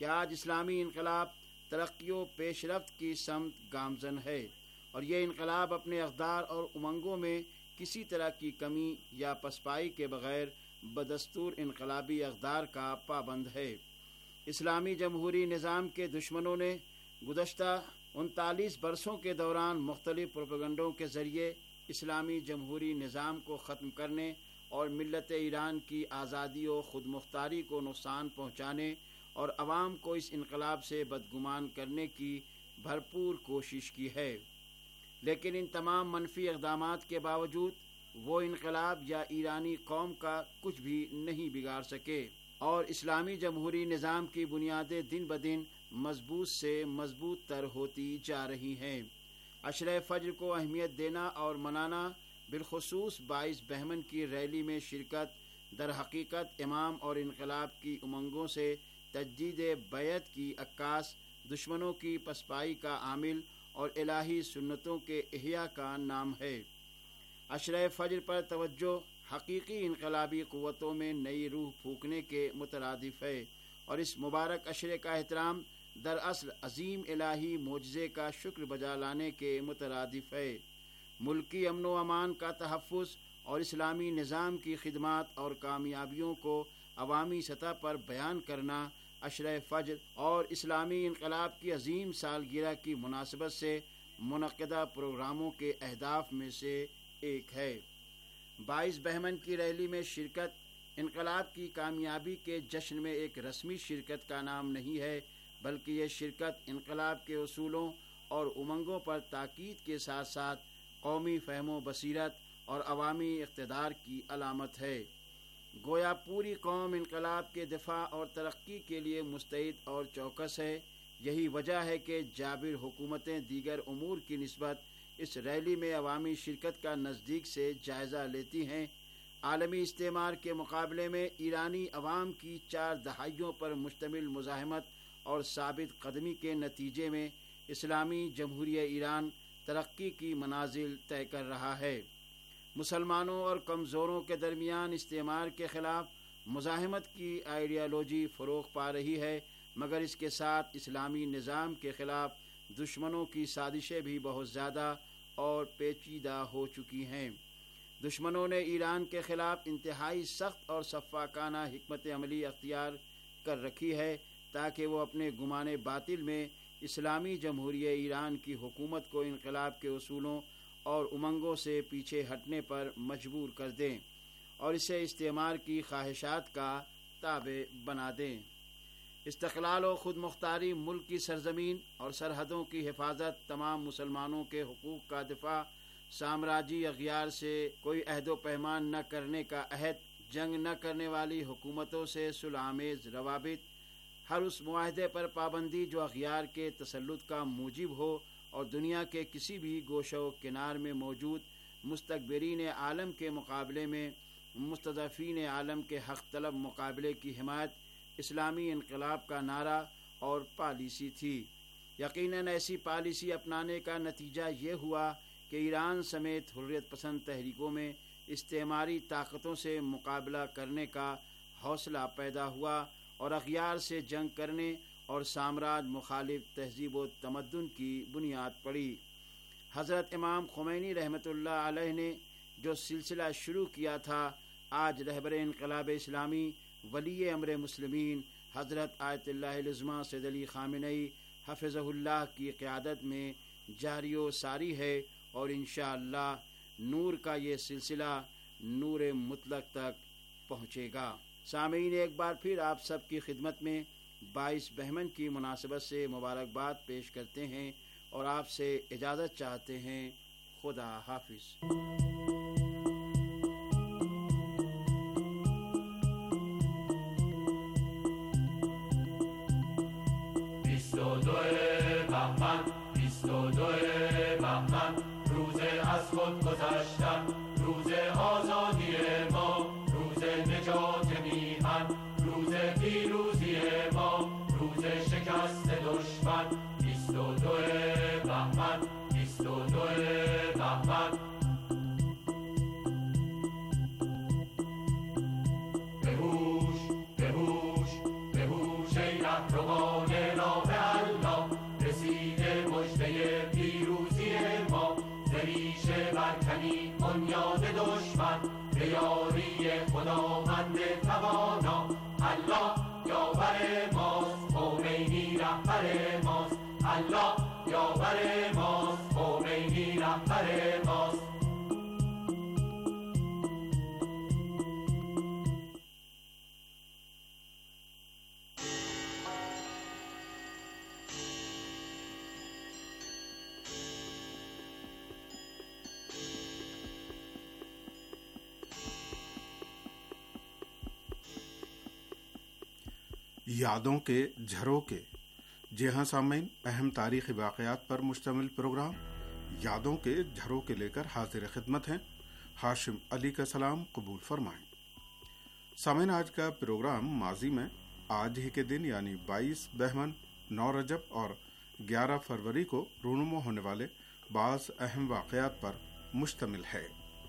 کہ آج اسلامی انقلاب ترقی و پیش رفت کی سمت گامزن ہے، اور یہ انقلاب اپنے اقدار اور امنگوں میں کسی طرح کی کمی یا پسپائی کے بغیر بدستور انقلابی اقدار کا پابند ہے۔ اسلامی جمہوری نظام کے دشمنوں نے گزشتہ 39 برسوں کے دوران مختلف پروپیگنڈوں کے ذریعے اسلامی جمہوری نظام کو ختم کرنے اور ملت ایران کی آزادی و خود مختاری کو نقصان پہنچانے اور عوام کو اس انقلاب سے بدگمان کرنے کی بھرپور کوشش کی ہے، لیکن ان تمام منفی اقدامات کے باوجود وہ انقلاب یا ایرانی قوم کا کچھ بھی نہیں بگاڑ سکے، اور اسلامی جمہوری نظام کی بنیادیں دن بدن مضبوط سے مضبوط تر ہوتی جا رہی ہیں۔ عشرہ فجر کو اہمیت دینا اور منانا، بالخصوص 22 بہمن کی ریلی میں شرکت، در حقیقت امام اور انقلاب کی امنگوں سے تجدید بیعت کی عکاس، دشمنوں کی پسپائی کا عامل اور الہی سنتوں کے احیاء کا نام ہے۔ عشرہ فجر پر توجہ حقیقی انقلابی قوتوں میں نئی روح پھونکنے کے مترادف ہے، اور اس مبارک عشرے کا احترام دراصل عظیم الہی معجزے کا شکر بجا لانے کے مترادف ہے۔ ملکی امن و امان کا تحفظ اور اسلامی نظام کی خدمات اور کامیابیوں کو عوامی سطح پر بیان کرنا عشرہ فجر اور اسلامی انقلاب کی عظیم سالگرہ کی مناسبت سے منعقدہ پروگراموں کے اہداف میں سے ایک ہے۔ 22 بہمن کی ریلی میں شرکت انقلاب کی کامیابی کے جشن میں ایک رسمی شرکت کا نام نہیں ہے، بلکہ یہ شرکت انقلاب کے اصولوں اور امنگوں پر تاکید کے ساتھ ساتھ قومی فہم و بصیرت اور عوامی اقتدار کی علامت ہے۔ گویا پوری قوم انقلاب کے دفاع اور ترقی کے لیے مستعد اور چوکس ہے۔ یہی وجہ ہے کہ جابر حکومتیں دیگر امور کی نسبت اس ریلی میں عوامی شرکت کا نزدیک سے جائزہ لیتی ہیں۔ عالمی استعمار کے مقابلے میں ایرانی عوام کی 4 دہائیوں پر مشتمل مزاحمت اور ثابت قدمی کے نتیجے میں اسلامی جمہوریہ ایران ترقی کی منازل طے کر رہا ہے۔ مسلمانوں اور کمزوروں کے درمیان استعمار کے خلاف مزاحمت کی آئیڈیالوجی فروغ پا رہی ہے، مگر اس کے ساتھ اسلامی نظام کے خلاف دشمنوں کی سازشیں بھی بہت زیادہ اور پیچیدہ ہو چکی ہیں۔ دشمنوں نے ایران کے خلاف انتہائی سخت اور سفاکانہ حکمت عملی اختیار کر رکھی ہے، تاکہ وہ اپنے گمان باطل میں اسلامی جمہوریہ ایران کی حکومت کو انقلاب کے اصولوں اور امنگوں سے پیچھے ہٹنے پر مجبور کر دیں اور اسے استعمار کی خواہشات کا تابع بنا دیں۔ استقلال و خود مختاری، ملک کی سرزمین اور سرحدوں کی حفاظت، تمام مسلمانوں کے حقوق کا دفاع، سامراجی اغیار سے کوئی عہد و پیمان نہ کرنے کا عہد، جنگ نہ کرنے والی حکومتوں سے صلح آمیز روابط، ہر اس معاہدے پر پابندی جو اغیار کے تسلط کا موجب ہو اور دنیا کے کسی بھی گوشہ و کنار میں موجود مستکبرین عالم کے مقابلے میں مستضعفین عالم کے حق طلب مقابلے کی حمایت اسلامی انقلاب کا نعرہ اور پالیسی تھی۔ یقیناً ایسی پالیسی اپنانے کا نتیجہ یہ ہوا کہ ایران سمیت حریت پسند تحریکوں میں استعماری طاقتوں سے مقابلہ کرنے کا حوصلہ پیدا ہوا اور اغیار سے جنگ کرنے اور سامراج مخالف تہذیب و تمدن کی بنیاد پڑی۔ حضرت امام خمینی رحمۃ اللہ علیہ نے جو سلسلہ شروع کیا تھا، آج رہبر انقلاب اسلامی ولی امر مسلمین حضرت آیت اللہ العظمیٰ سید علی خامنئی حفظہ اللہ کی قیادت میں جاری و ساری ہے، اور انشاءاللہ نور کا یہ سلسلہ نور مطلق تک پہنچے گا۔ سامعین، ایک بار پھر آپ سب کی خدمت میں 22 بہمن کی مناسبت سے مبارکباد پیش کرتے ہیں اور آپ سے اجازت چاہتے ہیں۔ خدا حافظ۔ روز از خود گذشتن، روز آزادی ما، روز نجات میهن، روز پیروزی ما، روز شکست دشمن. 22 بهمن، 22 بهمن. بهوش بهوش بهوش ای رهروان خداوند توانا. الله یاور ماست، خمینی رهبر ماست. الله یاور ماست، خمینی رهبر ماست. یادوں کے جھروکے. جی ہاں سامعین، اہم تاریخی واقعات پر مشتمل پروگرام یادوں کے جھروکے لے کر حاضر خدمت ہیں. ہاشم علی کا سلام قبول فرمائیں. سامعین، آج کا پروگرام ماضی میں آج ہی کے دن یعنی 22 بہمن، 9 رجب اور 11 فروری کو رونما ہونے والے بعض اہم واقعات پر مشتمل ہے.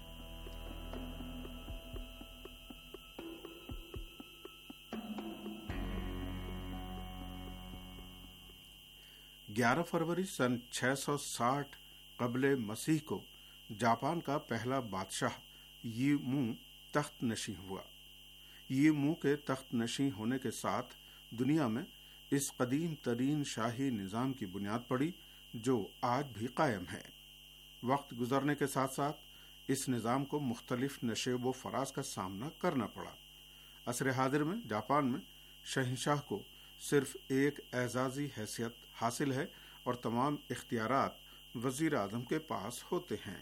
11 فروری سن 660 قبل مسیح کو جاپان کا پہلا بادشاہ یی مو تخت نشین ہوا. یی مو کے تخت نشین ہونے کے ساتھ دنیا میں اس قدیم ترین شاہی نظام کی بنیاد پڑی جو آج بھی قائم ہے. وقت گزرنے کے ساتھ ساتھ اس نظام کو مختلف نشیب و فراز کا سامنا کرنا پڑا. عصر حاضر میں جاپان میں شہنشاہ کو صرف ایک اعزازی حیثیت حاصل ہے اور تمام اختیارات وزیر اعظم کے پاس ہوتے ہیں.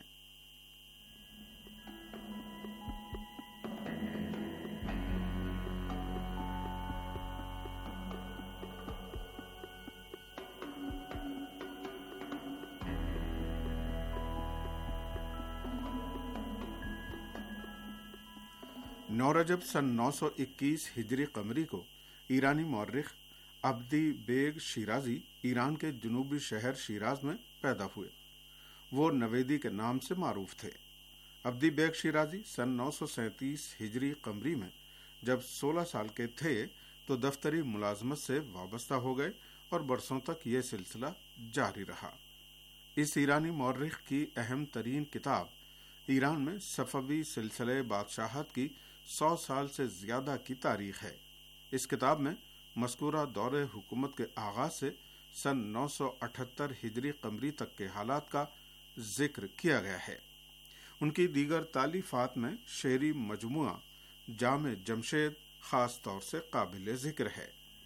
نو رجب سن 921 ہجری قمری کو ایرانی مورخ عبدی بیگ شیرازی ایران کے جنوبی شہر شیراز میں پیدا ہوئے. وہ نویدی کے نام سے معروف تھے. عبدی بیگ شیرازی سن 937 ہجری قمری میں جب 16 سال کے تھے تو دفتری ملازمت سے وابستہ ہو گئے اور برسوں تک یہ سلسلہ جاری رہا. اس ایرانی مورخ کی اہم ترین کتاب ایران میں صفوی سلسلے بادشاہت کی 100 سال سے زیادہ کی تاریخ ہے. اس کتاب میں مذکورہ دور حکومت کے آغاز سے سن 978 ہجری قمری تک کے حالات کا ذکر کیا گیا ہے. ان کی دیگر تالیفات میں شعری مجموعہ جام جمشید خاص طور سے قابل ذکر ہے.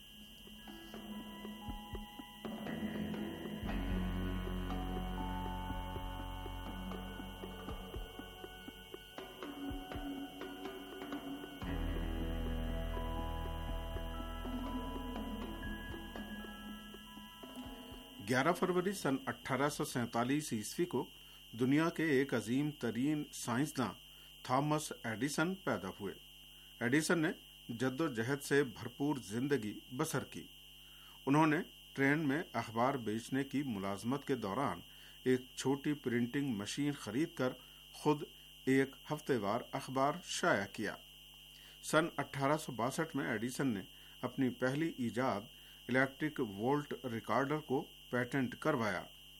گیارہ فروری سن 1847 عیسوی کو دنیا کے ایک عظیم ترین سائنسداں تھامس ایڈیسن پیدا ہوئے. ایڈیسن نے جد و جہد سے بھرپور زندگی بسر کی. انہوں نے ٹرین میں اخبار بیچنے کی ملازمت کے دوران ایک چھوٹی پرنٹنگ مشین خرید کر خود ایک ہفتے وار اخبار شائع کیا. سن 1862 میں ایڈیسن نے اپنی پہلی ایجاد الیکٹرک وولٹ ریکارڈر کو پیٹنٹ کروایا.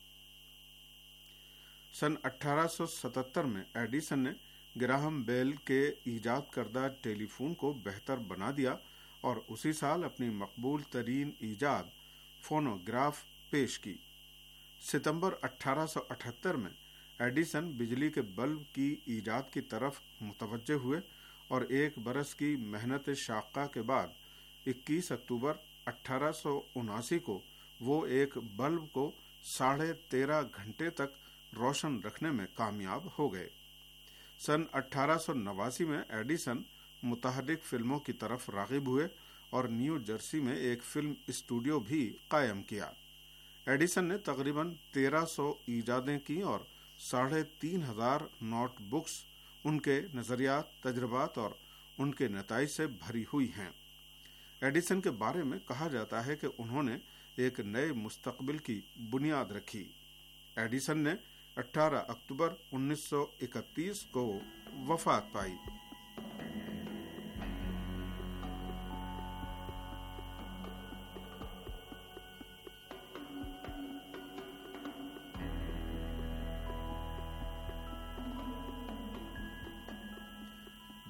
سن 1877 میں ایڈیسن نے گراہم بیل کے ایجاد کردہ ٹیلی فون کو بہتر بنا دیا اور اسی سال اپنی مقبول ترین ایجاد فونوگراف پیش کی. ستمبر 1878 میں ایڈیسن بجلی کے بلب کی ایجاد کی طرف متوجہ ہوئے اور ایک برس کی محنت شاقہ کے بعد 21 اکتوبر 1879 کو وہ ایک بلب کو 13.5 گھنٹے تک روشن رکھنے میں کامیاب ہو گئے. سن 1889 میں ایڈیسن متحرک فلموں کی طرف راغب ہوئے اور نیو جرسی میں ایک فلم اسٹوڈیو بھی قائم کیا. ایڈیسن نے تقریباً 1300 ایجادیں کی اور 3500 نوٹ بکس ان کے نظریات، تجربات اور ان کے نتائج سے بھری ہوئی ہیں. ایڈیسن کے بارے میں کہا جاتا ہے کہ انہوں نے ایک نئے مستقبل کی بنیاد رکھی. ایڈیسن نے 18 اکتوبر 1931 کو وفات پائی.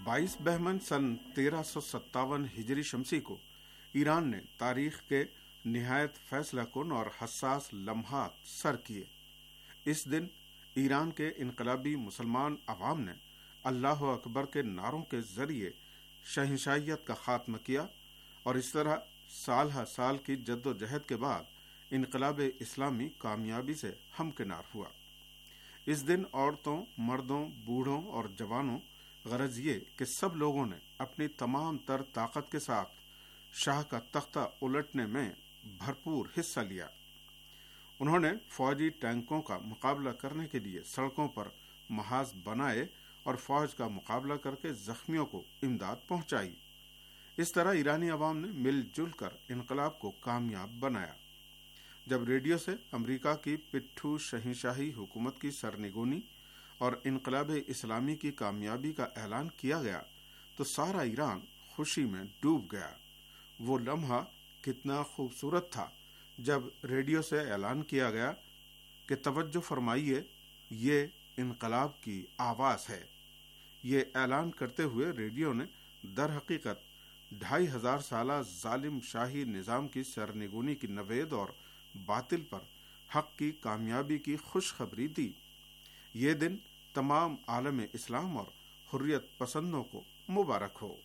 22 बहमन सन 1357 हिजरी शमसी को ईरान ने तारीख के निहायत फैसला कुन और हसास लम्हात सर किए। इस दिन ईरान के इनकलाबी मुसलमान अवाम ने अल्लाह अकबर के नारों के जरिए शहंशाहियत का खात्मा किया और इस तरह साल हर साल की जद्दोजहद के बाद इनकलाब इस्लामी कामयाबी से हमकिनार हुआ। इस दिन औरतों, मर्दों, बूढ़ों और जवानों, गरज ये कि सब लोगों ने अपनी तमाम तर ताकत के साथ शाह का तख्ता उलटने में भरपूर हिस्सा लिया। उन्होंने फौजी टैंकों का मुकाबला करने के लिए सड़कों पर महाज बनाए और फौज का मुकाबला करके जख्मियों को इमदाद पहुंचाई। इस तरह ईरानी अवाम ने मिलजुल कर इनकलाब को कामयाब बनाया। जब रेडियो से अमेरिका की पिट्ठू शहंशाही हुकूमत की सरनिगुनी और इनकलाब इस्लामी की कामयाबी का ऐलान किया गया तो सारा ईरान खुशी में डूब गया। वो लम्हा कितना खूबसूरत था जब रेडियो से ऐलान किया गया कि तवज्जो फरमाइए, ये इनकलाब की आवाज़ है। ये ऐलान करते हुए रेडियो ने दर हकीकत 2500 साला जालिम शाही निज़ाम की सरनिगुनी की नवेद और बातिल पर हक की कामयाबी की खुशखबरी दी। ये दिन तमाम आलम इस्लाम और हुर्रियत पसंदों को मुबारक हो।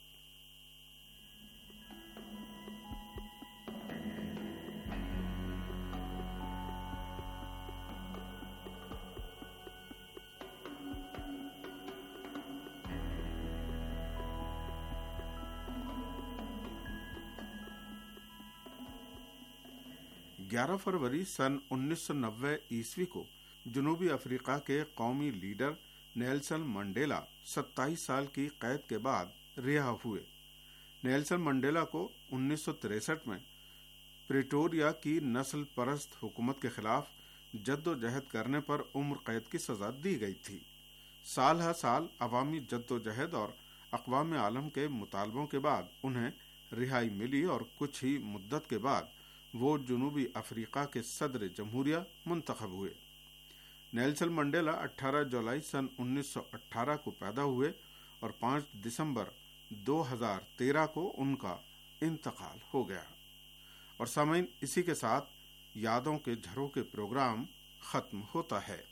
ग्यारह फरवरी सन 1990 ईस्वी को जनूबी अफ्रीका के कौमी लीडर नेल्सन मंडेला 27 साल की कैद के बाद रिहा हुए। नेल्सन मंडेला को 1963 में प्रिटोरिया की नस्ल परस्त हुकूमत के खिलाफ जद्दोजहद करने पर उम्र कैद की सजा दी गई थी। साल हर साल अवामी जद्दोजहद और अक़वाम आलम के मुतालबों के बाद उन्हें रिहाई मिली और कुछ ही मुद्दत के बाद वो जनूबी अफ्रीका के सदर जमहूरिया मुंतखब हुए। नेल्सन मंडेला 18 जुलाई सन 1918 को पैदा हुए और 5 दिसंबर 2013 को उनका इंतकाल हो गया। और सामीन, इसी के साथ यादों के झरोखे प्रोग्राम खत्म होता है।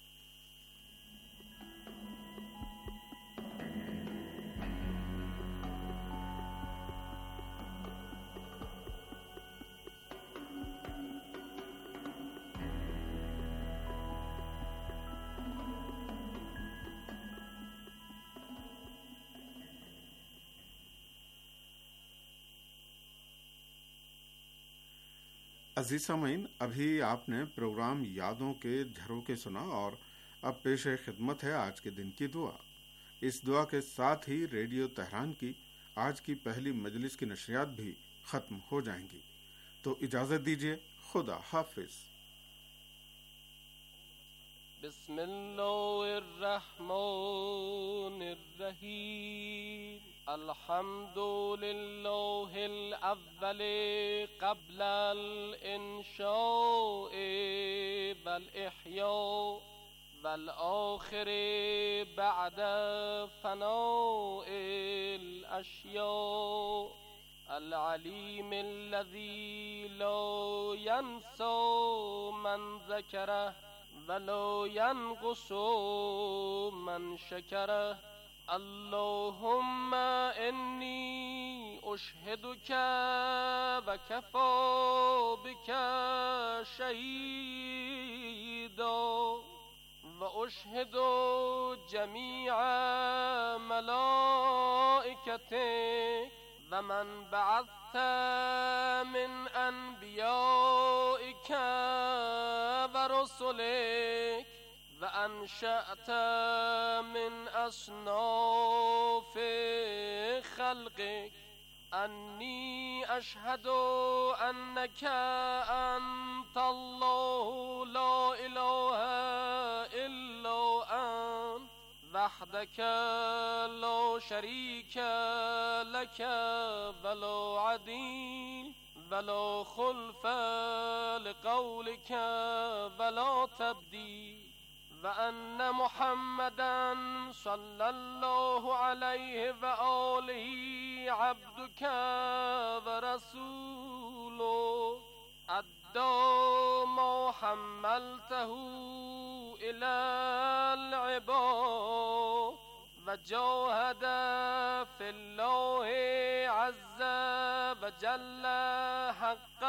अजीज सामीन, अभी आपने प्रोग्राम यादों के झरोखे सुना और अब पेश खिदमत है आज के दिन की दुआ। इस दुआ के साथ ही रेडियो तेहरान की आज की पहली मजलिस की नशरियात भी खत्म हो जाएंगी। तो इजाजत दीजिए, खुदा हाफिज। बिस्मिल्लाहिर्रहमानिर्रहीम। अल्हम्दुलिल्लाहिल अव्वल क़ब्ल अल इंशाअ वल इह्या वल आखिर बअद फ़नाइल अश्या अल अलीम अल्लज़ी ला यंसा मन ज़करह वला यनक़ुसु मन शकरह। अल्लाहुम्मा इन्नी उशहिदुका व कफ़ा बिका शहीदा व उशहिदु जमीअ मलाइकतिक व मन बअस्ता मिन अनबियाइका व रुसुलिक وأنشأت من أصناف خلقك أني أشهد أنك أنت الله لا إله إلا أنت وحدك لا شريك لك ولا عديل ولا خلف لقولك ولا تبديل وأن محمدا صلى الله عليه وآله عبدك ورسوله أدى ما حملته إلى العباد وجاهد في الله عز وجل حق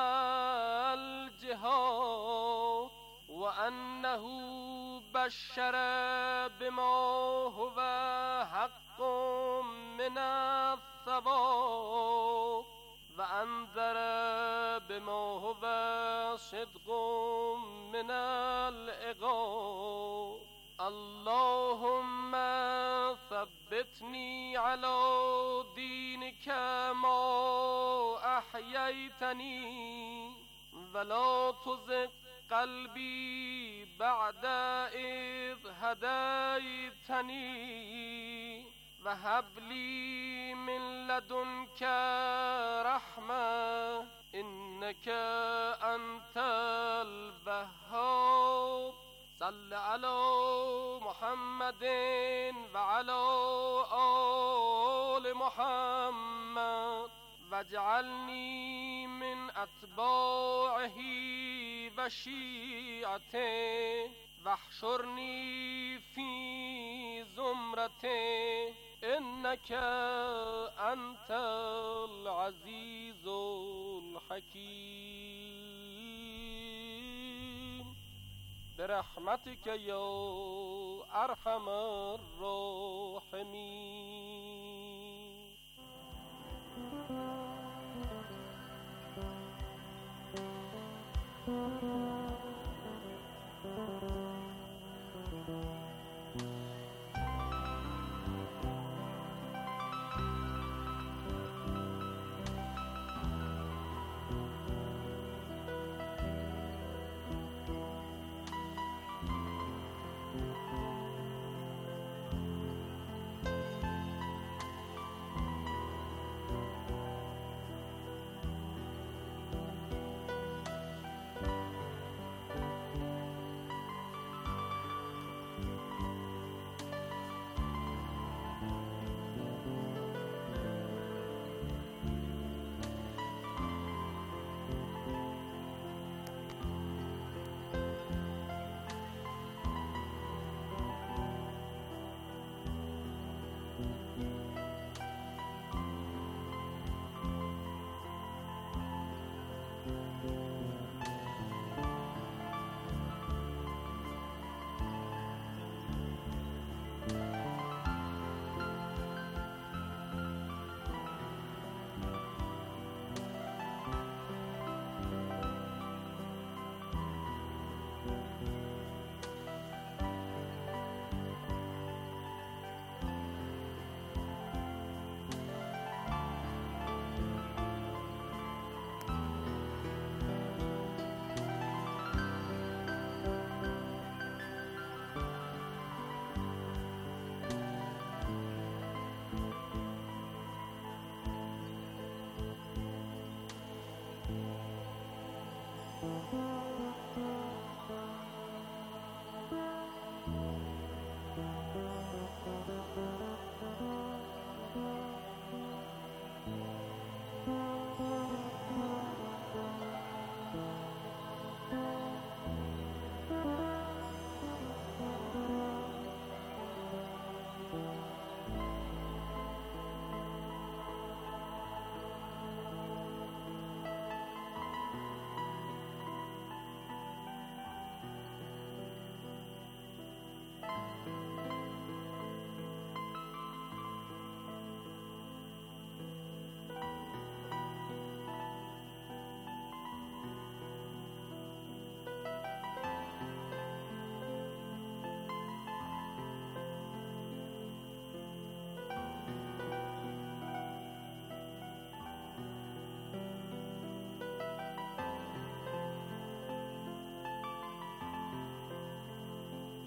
الجهاد وأنه بشر بما هو حق من الثواب وأنذر بما هو صدق من العقاب اللهم ثبتني على دينك ما أحييتني ولا تزغ قلبي بعد إذ هديتني وهب لي من لدنك رحمة إنك أنت الوهاب صل على محمد وعلى آل محمد واجعلني من أتباعه وشيعته واحشرني في زمرته إنك أنت العزيز الحكيم برحمتك يا أرحم الراحمين